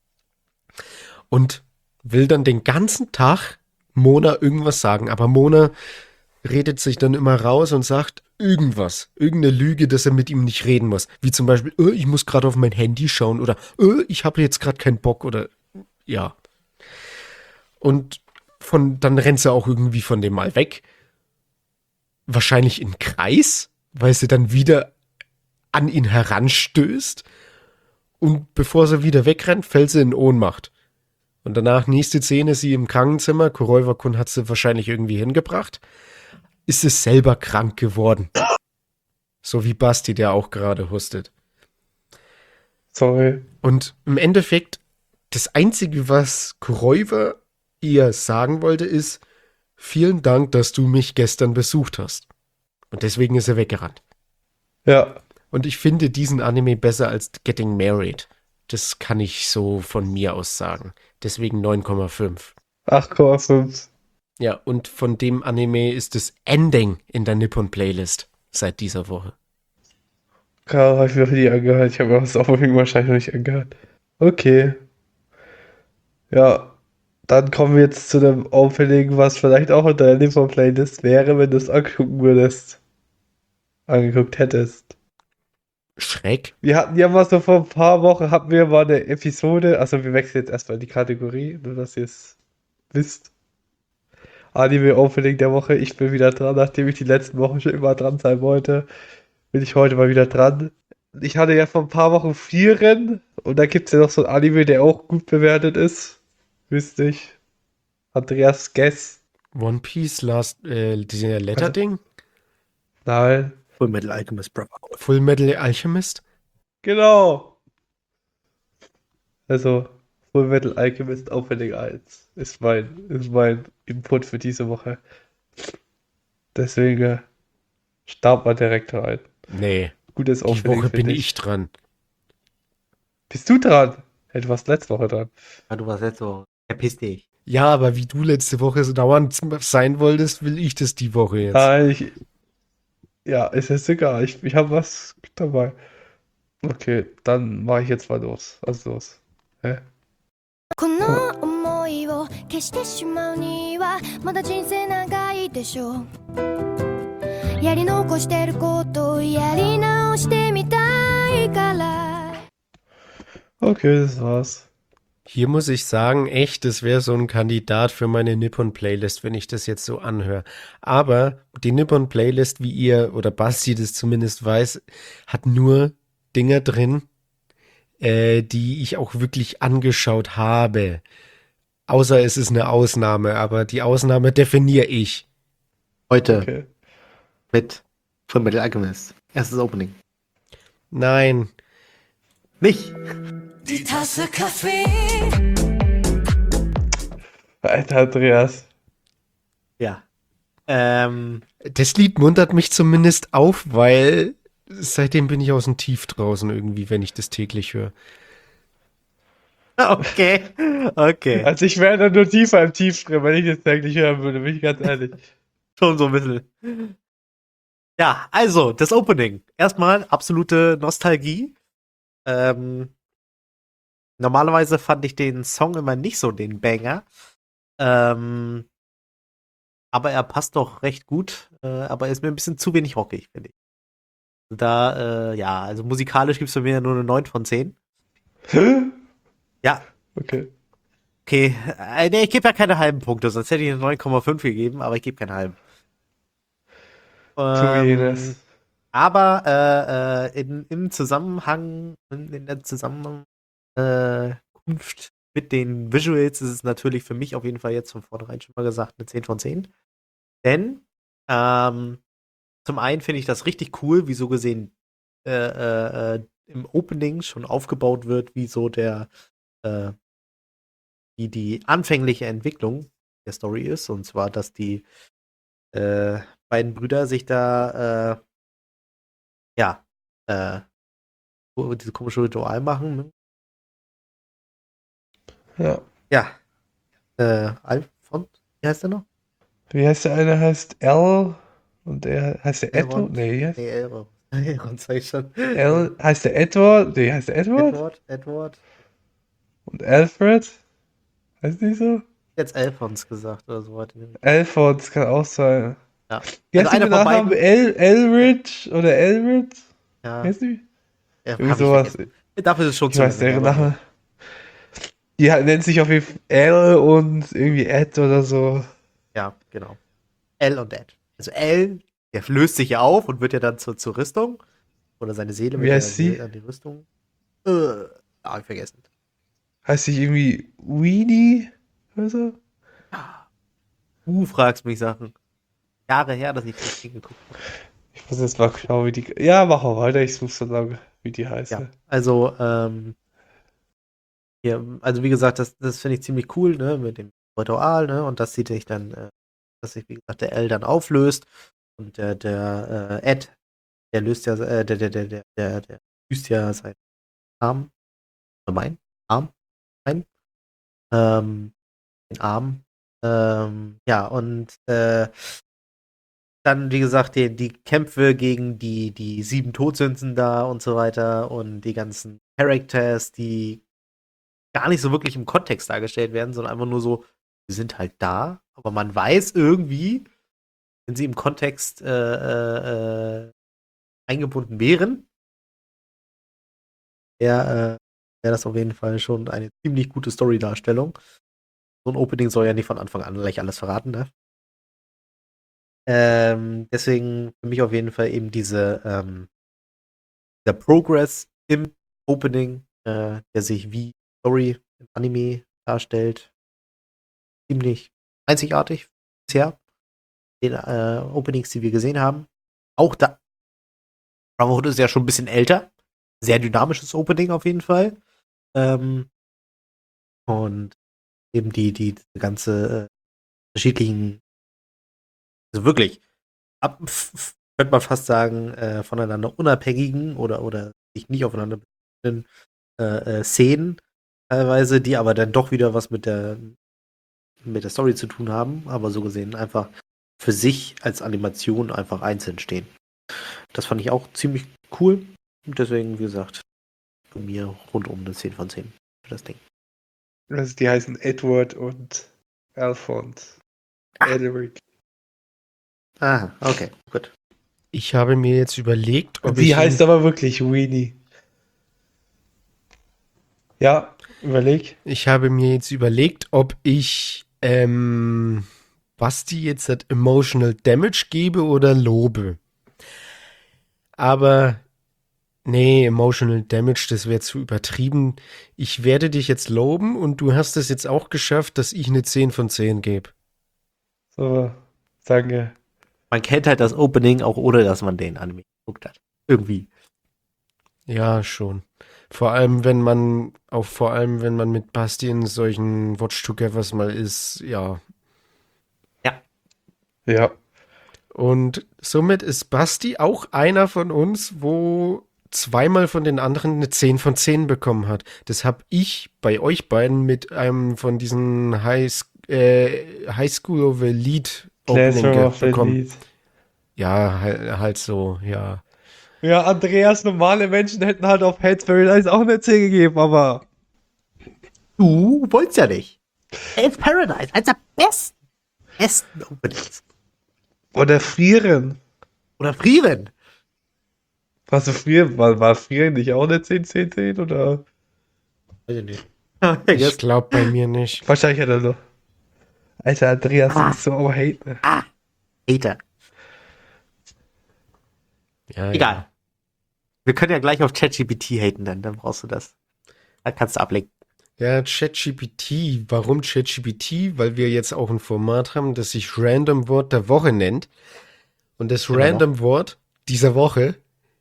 Und will dann den ganzen Tag Mona irgendwas sagen. Aber Mona redet sich dann immer raus und sagt irgendwas. Irgendeine Lüge, dass er mit ihm nicht reden muss. Wie zum Beispiel, äh, ich muss gerade auf mein Handy schauen oder äh, ich habe jetzt gerade keinen Bock oder ja. Und von, dann rennt sie auch irgendwie von dem mal weg. Wahrscheinlich in Kreis, weil sie dann wieder an ihn heranstößt. Und bevor sie wieder wegrennt, fällt sie in Ohnmacht. Und danach, nächste Szene, sie im Krankenzimmer. Kuroiwa-kun hat sie wahrscheinlich irgendwie hingebracht. Ist es selber krank geworden. So wie Basti, der auch gerade hustet. Sorry. Und im Endeffekt, das Einzige, was Kuroiwa ihr sagen wollte, ist, vielen Dank, dass du mich gestern besucht hast. Und deswegen ist er weggerannt. Ja. Und ich finde diesen Anime besser als Getting Married. Das kann ich so von mir aus sagen. Deswegen neun Komma fünf. acht Komma fünf. Ja, und von dem Anime ist das Ending in der Nippon-Playlist seit dieser Woche. Karl habe ich mir noch nie angehört. Ich habe mir das Opening wahrscheinlich noch nicht angehört. Okay. Ja, dann kommen wir jetzt zu dem Opening, was vielleicht auch unter der Nippon-Playlist wäre, wenn du es angucken würdest. Angeguckt hättest. Schreck? Wir hatten ja mal so vor ein paar Wochen, hatten wir mal eine Episode, also wir wechseln jetzt erstmal in die Kategorie, nur dass ihr es wisst. Anime-Opening der Woche, ich bin wieder dran, nachdem ich die letzten Wochen schon immer dran sein wollte, bin ich heute mal wieder dran. Ich hatte ja vor ein paar Wochen Frieren und da gibt es ja noch so ein Anime, der auch gut bewertet ist. Wisst ich. Andreas Guess. One Piece, Last, äh, dieser Letter-Ding? Nein. Full Metal Alchemist Brotherhood. Full Metal Alchemist? Genau. Also, Full Metal Alchemist Opening eins ist mein, ist mein Input für diese Woche. Deswegen äh, starten wir direkt rein. Nee, Gutes die Opening, Woche bin finde ich dran. Bist du dran? Hey, du warst letzte Woche dran. Ja, du warst jetzt so. Verpiss dich. Ja, aber wie du letzte Woche so dauernd sein wolltest, will ich das die Woche jetzt. Ah, ich, ja, ist jetzt egal. Ich, ich habe was dabei. Okay, dann mache ich jetzt mal los. Also los. Hä? この想いを消してしまうにはまだ人生長いでしょうやり残してることをやり直してみたいから Okay, das war's. Hier muss ich sagen, echt, das wäre so ein Kandidat für meine Nippon-Playlist, wenn ich das jetzt so anhöre. Aber die Nippon-Playlist, wie ihr oder Basti das zumindest weiß, hat nur Dinger drin, äh, die ich auch wirklich angeschaut habe. Außer es ist eine Ausnahme, aber die Ausnahme definiere ich. Heute Okay. mit Full Metal Alchemist. Erstes Opening. Nein, Nicht. Die Tasse Kaffee. Alter Andreas. Ja. Ähm, das Lied muntert mich zumindest auf, weil seitdem bin ich aus dem Tief draußen irgendwie, wenn ich das täglich höre. okay. Okay. Also ich wäre da nur tiefer im Tief drin, wenn ich das täglich hören würde, bin ich ganz ehrlich. Schon so ein bisschen. Ja, also, das Opening. Erstmal absolute Nostalgie. Ähm, normalerweise fand ich den Song immer nicht so den Banger. Ähm, aber er passt doch recht gut. Äh, aber er ist mir ein bisschen zu wenig rockig, finde ich. Da, äh, ja, also musikalisch gibt es bei mir nur eine neun von zehn. Ja, Okay. okay. Äh, nee, ich gebe ja keine halben Punkte, sonst hätte ich eine neun Komma fünf gegeben, aber ich gebe keine halben. Zu Ähm, jenes. aber äh, äh, in, im Zusammenhang, in, in der Zusammenkunft äh, Kunft mit den Visuals ist es natürlich für mich auf jeden Fall jetzt von vornherein schon mal gesagt eine zehn von zehn. Denn ähm, zum einen finde ich das richtig cool, wie so gesehen äh, äh, äh, im Opening schon aufgebaut wird, wie so der äh, wie die anfängliche Entwicklung der Story ist. Und zwar, dass die äh, beiden Brüder sich da äh, ja äh, wo- diese komische Ritual machen. Ne? Ja. Ja. Äh, Alphons, wie heißt der noch? Wie heißt der eine? Heißt L und der heißt der Eto? Elrond? Nee, wie heißt Nee, Elrond. Elrond sag ich schon. L heißt der Edward? Nee, heißt der Edward? Edward, Edward. Und Alfred? Heißt nicht so? Jetzt Alphons gesagt oder so weiter. Alfred, das kann auch sein. Ja. Wie Also heißt die einer mit von Nachnamen? beiden. El Elrich oder Elrid? Ja, Heißt die? ja Irgendwie hab ich sowas. vergessen. Dafür ist es schon Ich weiß lange deren her, aber- Name. Die halt- nennt sich auf jeden Fall L und irgendwie Ed oder so. Ja, genau. L und Ed. Also L, der löst sich ja auf und wird ja dann zur, zur Rüstung. Oder seine Seele Wie wird ja heißt an die, sie? an die Rüstung. Äh, hab ich vergessen. Heißt sie irgendwie Weenie oder so? Du fragst mich Sachen. Jahre her, dass ich das Ding geguckt habe. Ich muss jetzt mal schauen, wie die. Ja, mach mal weiter, ich suche so lange, wie die heißt. Ja, also, ähm, hier, also wie gesagt, das, das finde ich ziemlich cool, ne, mit dem Ritual, ne, und das sieht sich dann, äh, dass sich, wie gesagt, der L dann auflöst und der, der, äh, Ed, der löst ja, äh, der, der, der, der, der, der büßt ja seinen Arm mein Arm ein. Ähm, den Arm. Ähm, ja, und äh, dann, wie gesagt, die, die Kämpfe gegen die, die sieben Todsünden da und so weiter und die ganzen Characters, die gar nicht so wirklich im Kontext dargestellt werden, sondern einfach nur so, sie sind halt da, aber man weiß irgendwie, wenn sie im Kontext äh, äh, äh, eingebunden wären, wäre äh, wär das auf jeden Fall schon eine ziemlich gute Story-Darstellung. So ein Opening soll ja nicht von Anfang an gleich alles verraten, ne? Ähm, deswegen für mich auf jeden Fall eben diese ähm, der Progress im Opening, äh, der sich wie Story im Anime darstellt, ziemlich einzigartig bisher. Den äh, Openings, die wir gesehen haben. Auch da. Brotherhood ist ja schon ein bisschen älter. Sehr dynamisches Opening auf jeden Fall. Ähm, und eben die, die, die ganze äh, unterschiedlichen, also wirklich, ab, f, f, könnte man fast sagen, äh, voneinander unabhängigen oder, oder sich nicht aufeinander beziehenden äh, äh, Szenen teilweise, die aber dann doch wieder was mit der mit der Story zu tun haben, aber so gesehen einfach für sich als Animation einfach einzeln stehen. Das fand ich auch ziemlich cool. Und deswegen, wie gesagt, von mir rundum eine zehn von zehn für das Ding. Also die heißen Edward und Alphonse. Edric. Ah, okay, gut. Ich habe mir jetzt überlegt, ob Sie ich heißt ihn, aber wirklich Weenie. Ja, überleg. ich habe mir jetzt überlegt, ob ich ähm, Basti jetzt das Emotional Damage gebe oder lobe. Aber nee, Emotional Damage, das wäre zu übertrieben. Ich werde dich jetzt loben und du hast es jetzt auch geschafft, dass ich eine zehn von zehn gebe. So, danke. Man kennt halt das Opening auch ohne, dass man den Anime geguckt hat. Irgendwie. Ja, schon. Vor allem, wenn man, auch vor allem, wenn man mit Basti in solchen Watch-Togethers mal ist, ja. Ja. Und somit ist Basti auch einer von uns, wo zweimal von den anderen eine zehn von zehn bekommen hat. Das habe ich bei euch beiden mit einem von diesen High, äh, High School of Elite Opening Classroom of bekommen. Elite. Ja, halt, halt so, ja. Ja, Andreas, normale Menschen hätten halt auf Heads Paradise auch eine zehn gegeben, aber Du wolltest ja nicht. Hell's Paradise, eins der besten, besten Openings. oder Frieren. Oder Frieren. Warst du Frieren? War, war Frieren nicht auch eine zehn, zehn, zehn oder? Weiß ich nicht. Ich glaube bei mir nicht. Wahrscheinlich hat er noch. Alter, Andreas, du Ah. bist so am Hate. Ne? Hater. Ja, Egal. ja. Wir können ja gleich auf ChatGPT haten, dann, dann brauchst du das. Da kannst du ablenken. Ja, ChatGPT. Warum ChatGPT? Weil wir jetzt auch ein Format haben, das sich Random Wort der Woche nennt. Und das Genau. Random Wort dieser Woche,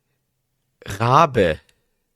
Rabe.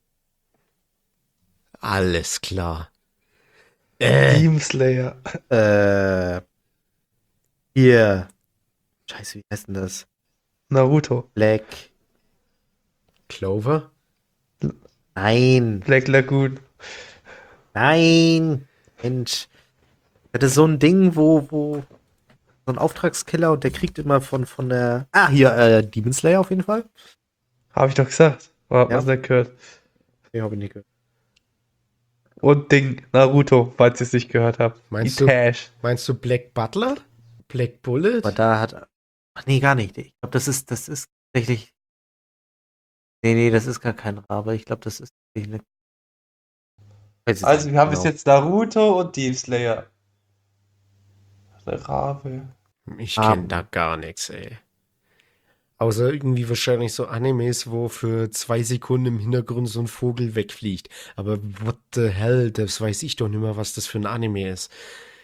Alles klar. Äh, Demon Slayer. Äh, hier. Scheiße, wie heißt denn das? Naruto. Black. Clover? Nein. Black Lagoon. Nein. Mensch. Das ist so ein Ding, wo, wo so ein Auftragskiller und der kriegt immer von, von der. Ah, hier, äh, Demon Slayer auf jeden Fall. Habe ich doch gesagt. War, Ja. Was er gehört. Nee, hab ich nicht gehört. Und Ding, Naruto, falls ihr es nicht gehört habt. Meinst Die du- Tash. Meinst du Black Butler? Black Bullet? Aber da hat. Ach nee, gar nicht. Ich glaube, das ist, das ist tatsächlich. Nee, nee, das ist gar kein Rabe. Ich glaube, das ist tatsächlich eine. Weiß ich Also nicht wir haben genau. bis jetzt Naruto und Demon Slayer. Der Rabe. Ich Raben. kenne da gar nichts, ey. Außer irgendwie wahrscheinlich so Animes, wo für zwei Sekunden im Hintergrund so ein Vogel wegfliegt. Aber what the hell, das weiß ich doch nicht mehr, was das für ein Anime ist.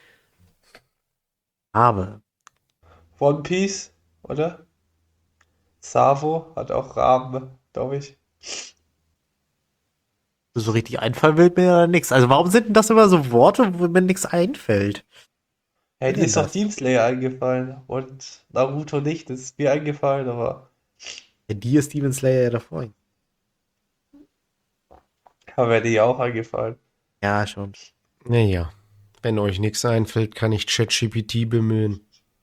Rabe. One Piece, oder? Savo hat auch Raben, glaube ich. So richtig einfallen will mir ja nichts. Also warum sind denn das immer so Worte, wo mir nichts einfällt? Hey, dir denn ist doch das? Demon Slayer eingefallen und Naruto nicht. Das ist mir eingefallen, aber Ja, die ist Demon Slayer ja davor. Aber wäre dir auch eingefallen. Ja, schon. Naja, wenn euch nichts einfällt, kann ich ChatGPT bemühen.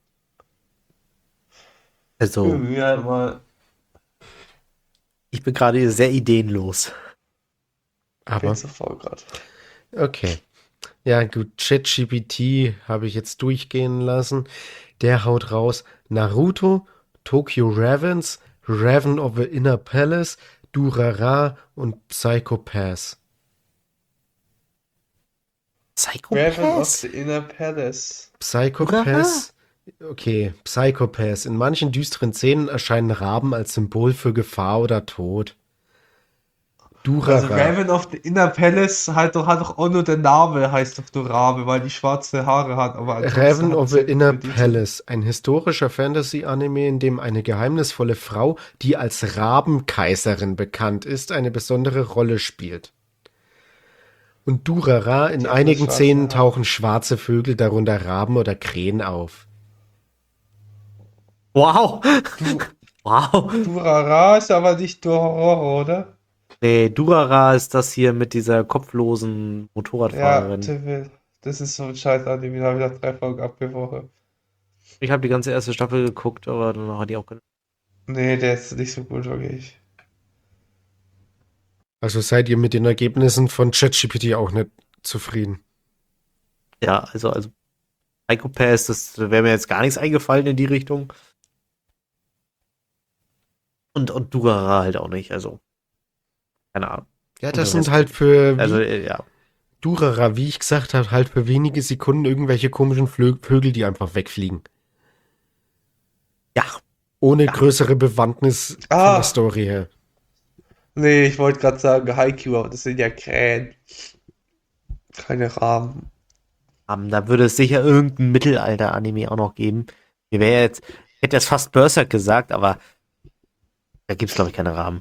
Also, Irgendwie halt mal. ich bin gerade sehr ideenlos. Bin Aber, zu faul gerade. okay. Ja, gut, ChatGPT habe ich jetzt durchgehen lassen. Der haut raus Naruto, Tokyo Ravens, Raven of the Inner Palace, Durara und Psycho Pass. Raven of Psychopath? the Inner Palace. Psycho Durara? Pass. Okay, Psycho Pass. In manchen düsteren Szenen erscheinen Raben als Symbol für Gefahr oder Tod. Also Durara. Raven of the Inner Palace halt doch, hat doch auch nur der Name, heißt doch nur Rabe, weil die schwarze Haare hat, aber ansonsten Raven hat of es the ja Inner mit diesem- Palace, ein historischer Fantasy-Anime, in dem eine geheimnisvolle Frau, die als Rabenkaiserin bekannt ist, eine besondere Rolle spielt. Und Durara, in Die hat einigen schwarze Szenen Haare. tauchen schwarze Vögel, darunter Raben oder Krähen auf. Wow! Du, Wow! Durara ist aber nicht Dororo, oder? Nee, Durara ist das hier mit dieser kopflosen Ja, Motorradfahrerin. Tiffel. Das ist so ein scheiß Anime, da habe ich nach drei Folgen abgebrochen. Ich habe die ganze erste Staffel geguckt, aber danach hat die auch keine. Nee, der ist nicht so gut, wirklich. Also seid ihr mit den Ergebnissen von ChatGPT auch nicht zufrieden? Ja, also, also Psychopath, das wäre mir jetzt gar nichts eingefallen in die Richtung. Und, und Durara halt auch nicht, also. Keine Ahnung. Ja, Und das der sind Rest- halt für, wie Also, äh, ja. Durara, wie ich gesagt habe, halt für wenige Sekunden irgendwelche komischen Flö Vögel, die einfach wegfliegen. Ja, Ohne Ja. größere Bewandtnis von Ah. der Story her. Nee, ich wollte gerade sagen Haikyuu, aber das sind ja Krähen. Keine Raben. ähm, da würde es sicher irgendein Mittelalter-Anime auch noch geben. Mir wäre jetzt, ich hätte jetzt fast Berserk gesagt, aber da gibt es, glaube ich, keine Rahmen.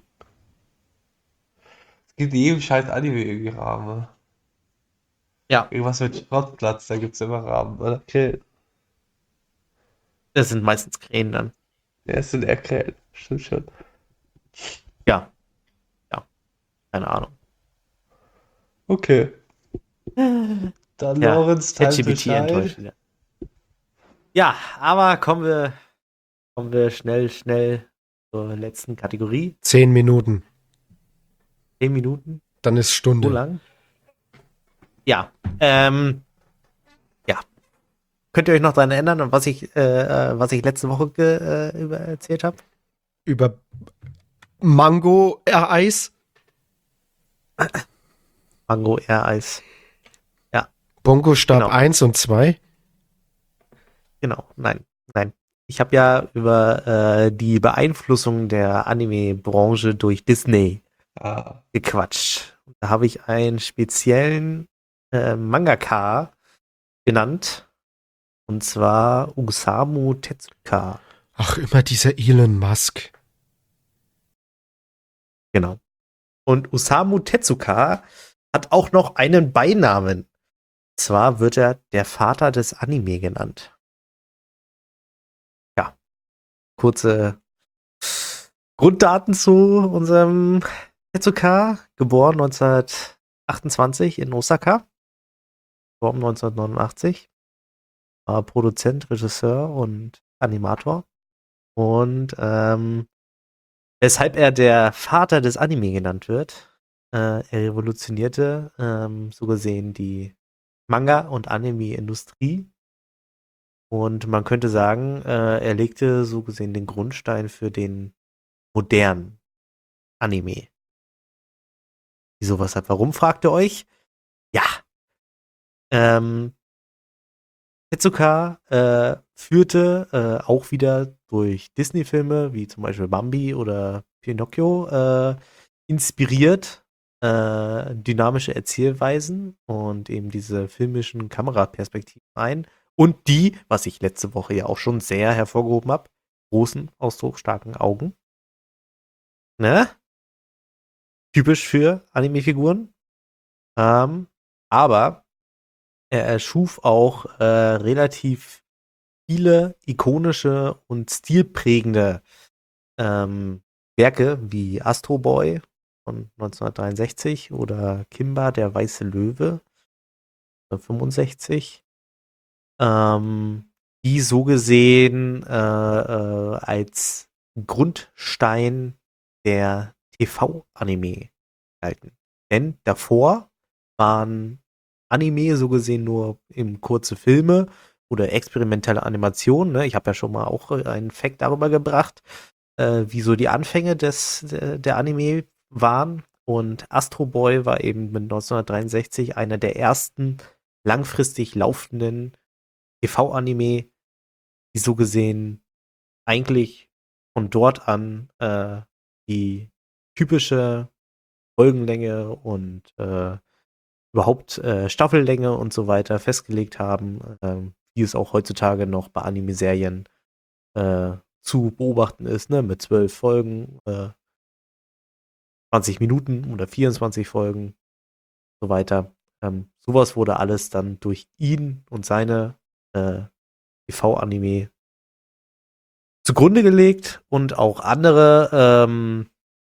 Es gibt in jedem scheiß Anime irgendwie Raben. Ne? Ja. Irgendwas mit Schrottplatz, da gibt's immer Raben, oder? Okay. Das sind meistens Krähen dann. Ja, es sind eher Krähen. Stimmt schon. Ja. Ja. Keine Ahnung. Okay. Dann Ja, Lorenz, time to ChatGPT shine. enttäuscht wieder. Ja, aber kommen wir, kommen wir schnell, schnell zur letzten Kategorie. Zehn Minuten, Zehn Minuten. dann ist So Stunde. lang. Ja. Ähm, ja. Könnt ihr euch noch daran erinnern, was ich, äh, äh, was ich letzte Woche ge, äh, über erzählt habe? Über Mango-Eis, Mango Air Eis. Bongo-Stab Genau. eins und zwei. Genau, nein, nein. Ich habe ja über äh, die Beeinflussung der Anime-Branche durch Disney Ah, gequatscht. Da habe ich einen speziellen äh, Mangaka genannt. Und zwar Osamu Tezuka. Ach, immer dieser Elon Musk. Genau. Und Osamu Tezuka hat auch noch einen Beinamen. Und zwar wird er der Vater des Anime genannt. Ja. Kurze Grunddaten zu unserem Tezuka. Geboren neunzehnhundertachtundzwanzig in Osaka. Gestorben neunzehnhundertneunundachtzig. War Produzent, Regisseur und Animator. Und ähm, weshalb er der Vater des Anime genannt wird, äh, er revolutionierte ähm, so gesehen die Manga- und Anime-Industrie. Und man könnte sagen, äh, er legte so gesehen den Grundstein für den modernen Anime. Wieso, weshalb, warum, fragt ihr euch? Ja. Ähm, Tezuka äh, führte äh, auch wieder durch Disney-Filme, wie zum Beispiel Bambi oder Pinocchio, äh, inspiriert äh, dynamische Erzählweisen und eben diese filmischen Kameraperspektiven ein. Und die, was ich letzte Woche ja auch schon sehr hervorgehoben habe, großen, ausdrucksstarken Augen. Ne? Typisch für Anime-Figuren. Ähm, aber er erschuf auch äh, relativ viele ikonische und stilprägende ähm, Werke wie Astro Boy von neunzehnhundertdreiundsechzig oder Kimba, der weiße Löwe fünfundsechzig, ähm, die so gesehen äh, äh, als Grundstein der T V-Anime halten. Denn davor waren Anime so gesehen nur in kurze Filme oder experimentelle Animationen. Ne? Ich habe ja schon mal auch einen Fact darüber gebracht, äh, wie so die Anfänge des, der, der Anime waren. Und Astro Boy war eben mit neunzehnhundertdreiundsechzig einer der ersten langfristig laufenden T V-Anime, die so gesehen eigentlich von dort an äh, die typische Folgenlänge und äh, überhaupt äh, Staffellänge und so weiter festgelegt haben, ähm, wie es auch heutzutage noch bei Anime-Serien äh, zu beobachten ist, ne? Mit zwölf Folgen, äh, zwanzig Minuten oder vierundzwanzig Folgen und so weiter. Ähm, sowas wurde alles dann durch ihn und seine äh, T V-Anime zugrunde gelegt und auch andere ähm,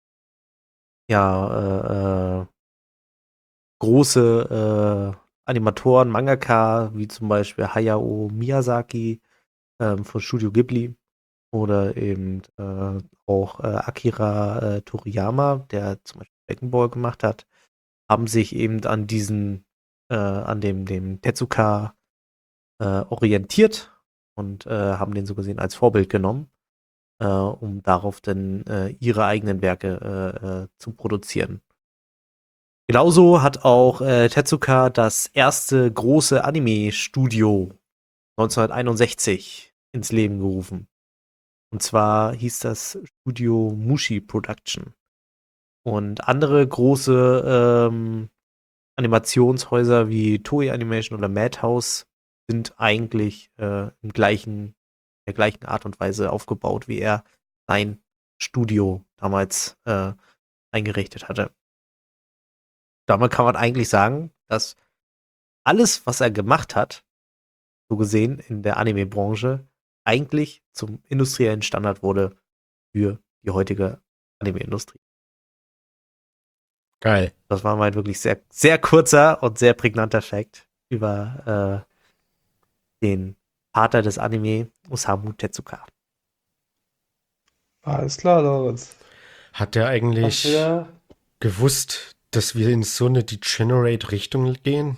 ja, äh, äh, große äh, Animatoren, Mangaka, wie zum Beispiel Hayao Miyazaki ähm, von Studio Ghibli oder eben äh, auch äh, Akira äh, Toriyama, der zum Beispiel Dragon Ball gemacht hat, haben sich eben an diesen, äh, an dem, dem Tezuka äh, orientiert und äh, haben den so gesehen als Vorbild genommen, äh, um darauf dann äh, ihre eigenen Werke äh, äh, zu produzieren. Genauso hat auch äh, Tezuka das erste große Anime-Studio neunzehnhunderteinundsechzig ins Leben gerufen. Und zwar hieß das Studio Mushi Production. Und andere große ähm, Animationshäuser wie Toei Animation oder Madhouse sind eigentlich äh, im gleichen, der gleichen Art und Weise aufgebaut, wie er sein Studio damals äh, eingerichtet hatte. Damit kann man eigentlich sagen, dass alles, was er gemacht hat, so gesehen in der Anime-Branche, eigentlich zum industriellen Standard wurde für die heutige Anime-Industrie. Geil. Das war mein wirklich sehr, sehr kurzer und sehr prägnanter Fact über äh, den Vater des Anime, Osamu Tezuka. Alles klar, Lorenz. Hat der Hast eigentlich wieder gewusst, dass wir in so eine Degenerate-Richtung gehen?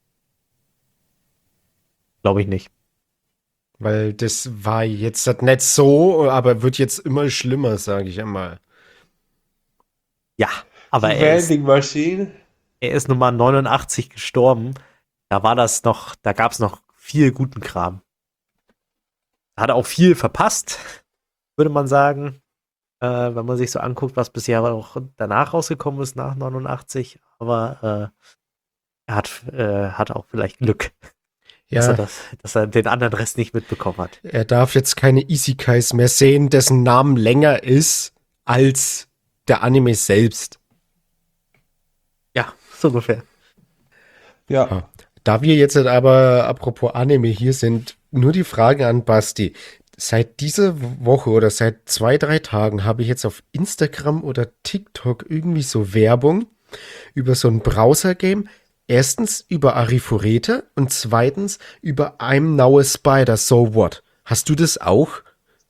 Glaube ich nicht. Weil das war jetzt halt nicht so, aber wird jetzt immer schlimmer, sage ich einmal. Ja, aber die er ist, Vending Machine. er ist Nummer neunundachtzig gestorben. Da war das noch, da gab es noch viel guten Kram. Da hat er auch viel verpasst, würde man sagen. Äh, wenn man sich so anguckt, was bisher auch danach rausgekommen ist, nach neunundachtzig. Aber äh, er hat, äh, hat auch vielleicht Glück, dass, er Ja, das, dass er den anderen Rest nicht mitbekommen hat. er darf jetzt keine Isekais mehr sehen, dessen Namen länger ist als der Anime selbst. Ja, so ungefähr. Ja, Ja. Da wir jetzt halt aber, apropos Anime hier sind, nur die Frage an Basti. Seit dieser Woche oder seit zwei, drei Tagen habe ich jetzt auf Instagram oder TikTok irgendwie so Werbung über so ein Browser-Game. Erstens über Arifureta und zweitens über I'm Now a Spider, So What? Hast du das auch?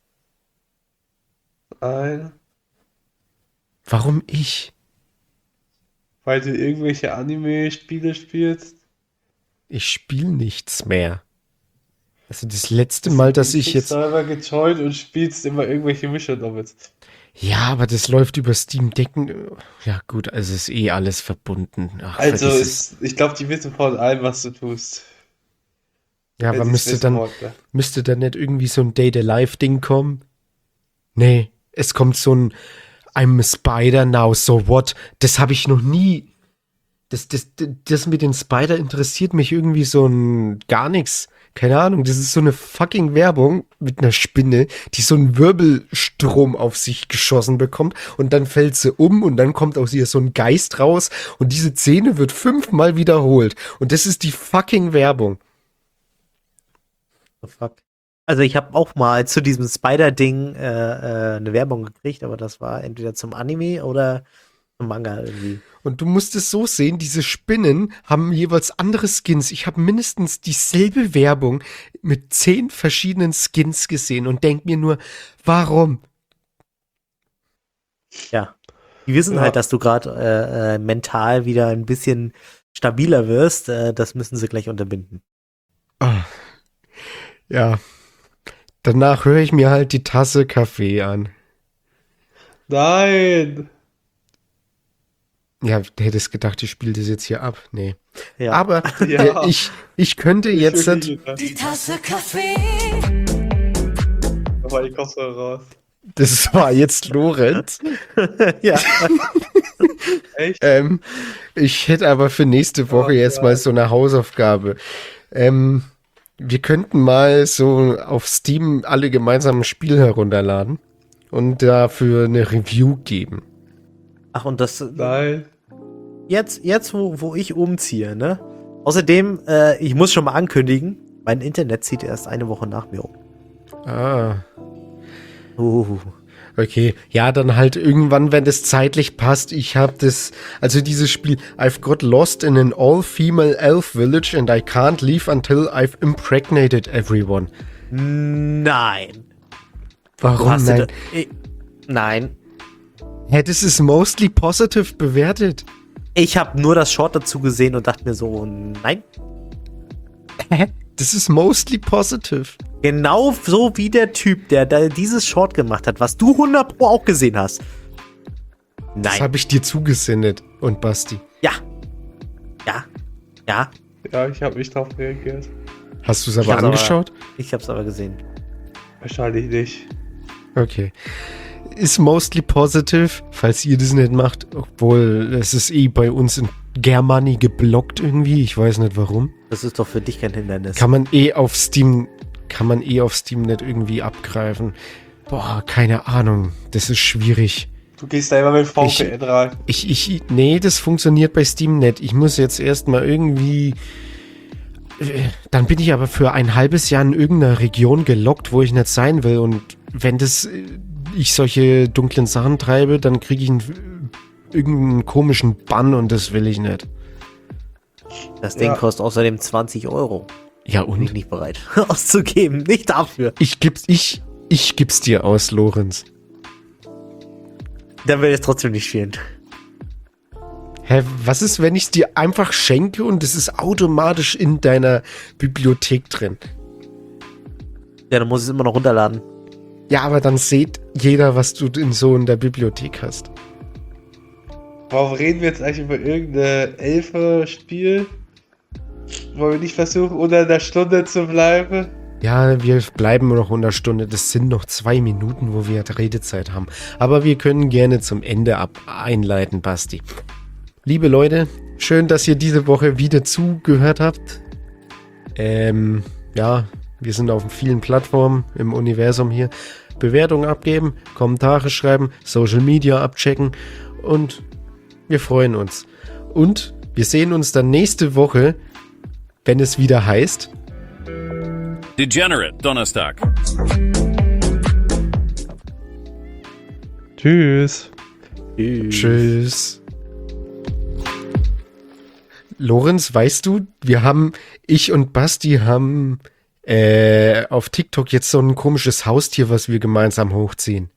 nein. Warum ich? Weil du irgendwelche Anime-Spiele spielst. Ich spiele nichts mehr. Also das letzte Mal, dass ich jetzt... selber gejoint und spielst immer irgendwelche Mission damit. Ja, aber das läuft über Steam Decken. Ja gut, also ist eh alles verbunden. Ach, Also, vergiss es. ist, ich glaube, die wissen von allem, was du tust. Ja, Wenn aber sie's müsste wissen dann, wollten. müsste dann nicht irgendwie so ein Day-to-Life-Ding kommen? Nee, es kommt so ein I'm a Spider now, so what? Das habe ich noch nie. Das, das, das mit den Spider interessiert mich irgendwie so ein gar nichts. Keine Ahnung, das ist so eine fucking Werbung mit einer Spinne, die so einen Wirbelstrom auf sich geschossen bekommt und dann fällt sie um und dann kommt aus ihr so ein Geist raus und diese Szene wird fünfmal wiederholt und das ist die fucking Werbung. The fuck? Also ich habe auch mal zu diesem Spider-Ding äh, äh, eine Werbung gekriegt, aber das war entweder zum Anime oder Ein Manga irgendwie. Und du musst es so sehen, diese Spinnen haben jeweils andere Skins. Ich habe mindestens dieselbe Werbung mit zehn verschiedenen Skins gesehen und denk mir nur, warum? Ja. Die wissen Ja. halt, dass du gerade äh, äh, mental wieder ein bisschen stabiler wirst. Äh, das müssen sie gleich unterbinden. Ah, ja. Danach höre ich mir halt die Tasse Kaffee an. Nein! Ja, du hättest gedacht, ich spiele das jetzt hier ab. Nee. Ja. Aber Ja. äh, ich, ich könnte Ich jetzt... wirklich gedacht. Die Tasse Kaffee. Da war die Kopfhörer raus. Das war jetzt Lorenz. ja. Echt? Ähm, ich hätte aber für nächste Woche Oh, jetzt ja. mal so eine Hausaufgabe. Ähm, wir könnten mal so auf Steam alle gemeinsam ein Spiel herunterladen und dafür eine Review geben. Ach, und das Nein. jetzt, jetzt wo, wo ich umziehe, ne? Außerdem, äh, ich muss schon mal ankündigen, mein Internet zieht erst eine Woche nach mir um. Ah, Uh. okay. Ja, dann halt irgendwann, wenn das zeitlich passt. Ich habe das, also dieses Spiel, I've got lost in an all-female elf village and I can't leave until I've impregnated everyone. Nein. Warum Hast du nein? da, ich, nein. Hä, das ist mostly positive bewertet. Ich habe nur das Short dazu gesehen und dachte mir so, nein. Hä? Das ist mostly positive. Genau so wie der Typ, der da dieses Short gemacht hat, was du hundert Pro auch gesehen hast. Das Nein. habe ich dir zugesendet und Basti. Ja. Ja. Ja. Ja, ich habe nicht drauf reagiert. Hast du es Ich aber hab's aber- angeschaut? Ich hab's aber gesehen. Wahrscheinlich nicht. Okay. Ist mostly positive, falls ihr das nicht macht, obwohl es ist eh bei uns in Germany geblockt irgendwie, ich weiß nicht warum. Das ist doch für dich kein Hindernis. Kann man eh auf Steam, kann man eh auf Steam nicht irgendwie abgreifen. Boah, keine Ahnung, das ist schwierig. Du gehst da immer mit V P N rein. Ich, ich, nee, das funktioniert bei Steam nicht. Ich muss jetzt erstmal irgendwie, äh, dann bin ich aber für ein halbes Jahr in irgendeiner Region gelockt, wo ich nicht sein will. Und wenn das, äh, ich solche dunklen Sachen treibe, dann kriege ich einen, irgendeinen komischen Bann und das will ich nicht. Das Ding Ja. kostet außerdem zwanzig Euro. Ja Bin ich und? nicht bereit auszugeben. Nicht dafür. Ich gib's, ich, ich gib's dir aus, Lorenz. Dann will es trotzdem nicht spielen. Hä, was ist, wenn ich dir einfach schenke und es ist automatisch in deiner Bibliothek drin? Ja, dann muss ich es immer noch runterladen. Ja, aber dann sieht jeder, was du in so in der Bibliothek hast. Warum reden wir jetzt eigentlich über irgendein Elfer-Spiel? Wollen wir nicht versuchen, unter einer Stunde zu bleiben? Ja, wir bleiben noch in der Stunde. Das sind noch zwei Minuten, wo wir Redezeit haben. Aber wir können gerne zum Ende ab einleiten, Basti. Liebe Leute, schön, dass ihr diese Woche wieder zugehört habt. Ähm, ja, wir sind auf vielen Plattformen im Universum hier. Bewertungen abgeben, Kommentare schreiben, Social Media abchecken und wir freuen uns. Und wir sehen uns dann nächste Woche, wenn es wieder heißt... Degenerate Donnerstag. Tschüss. Tschüss. Lorenz, weißt du, wir haben, ich und Basti haben äh, auf TikTok jetzt so ein komisches Haustier, was wir gemeinsam hochziehen.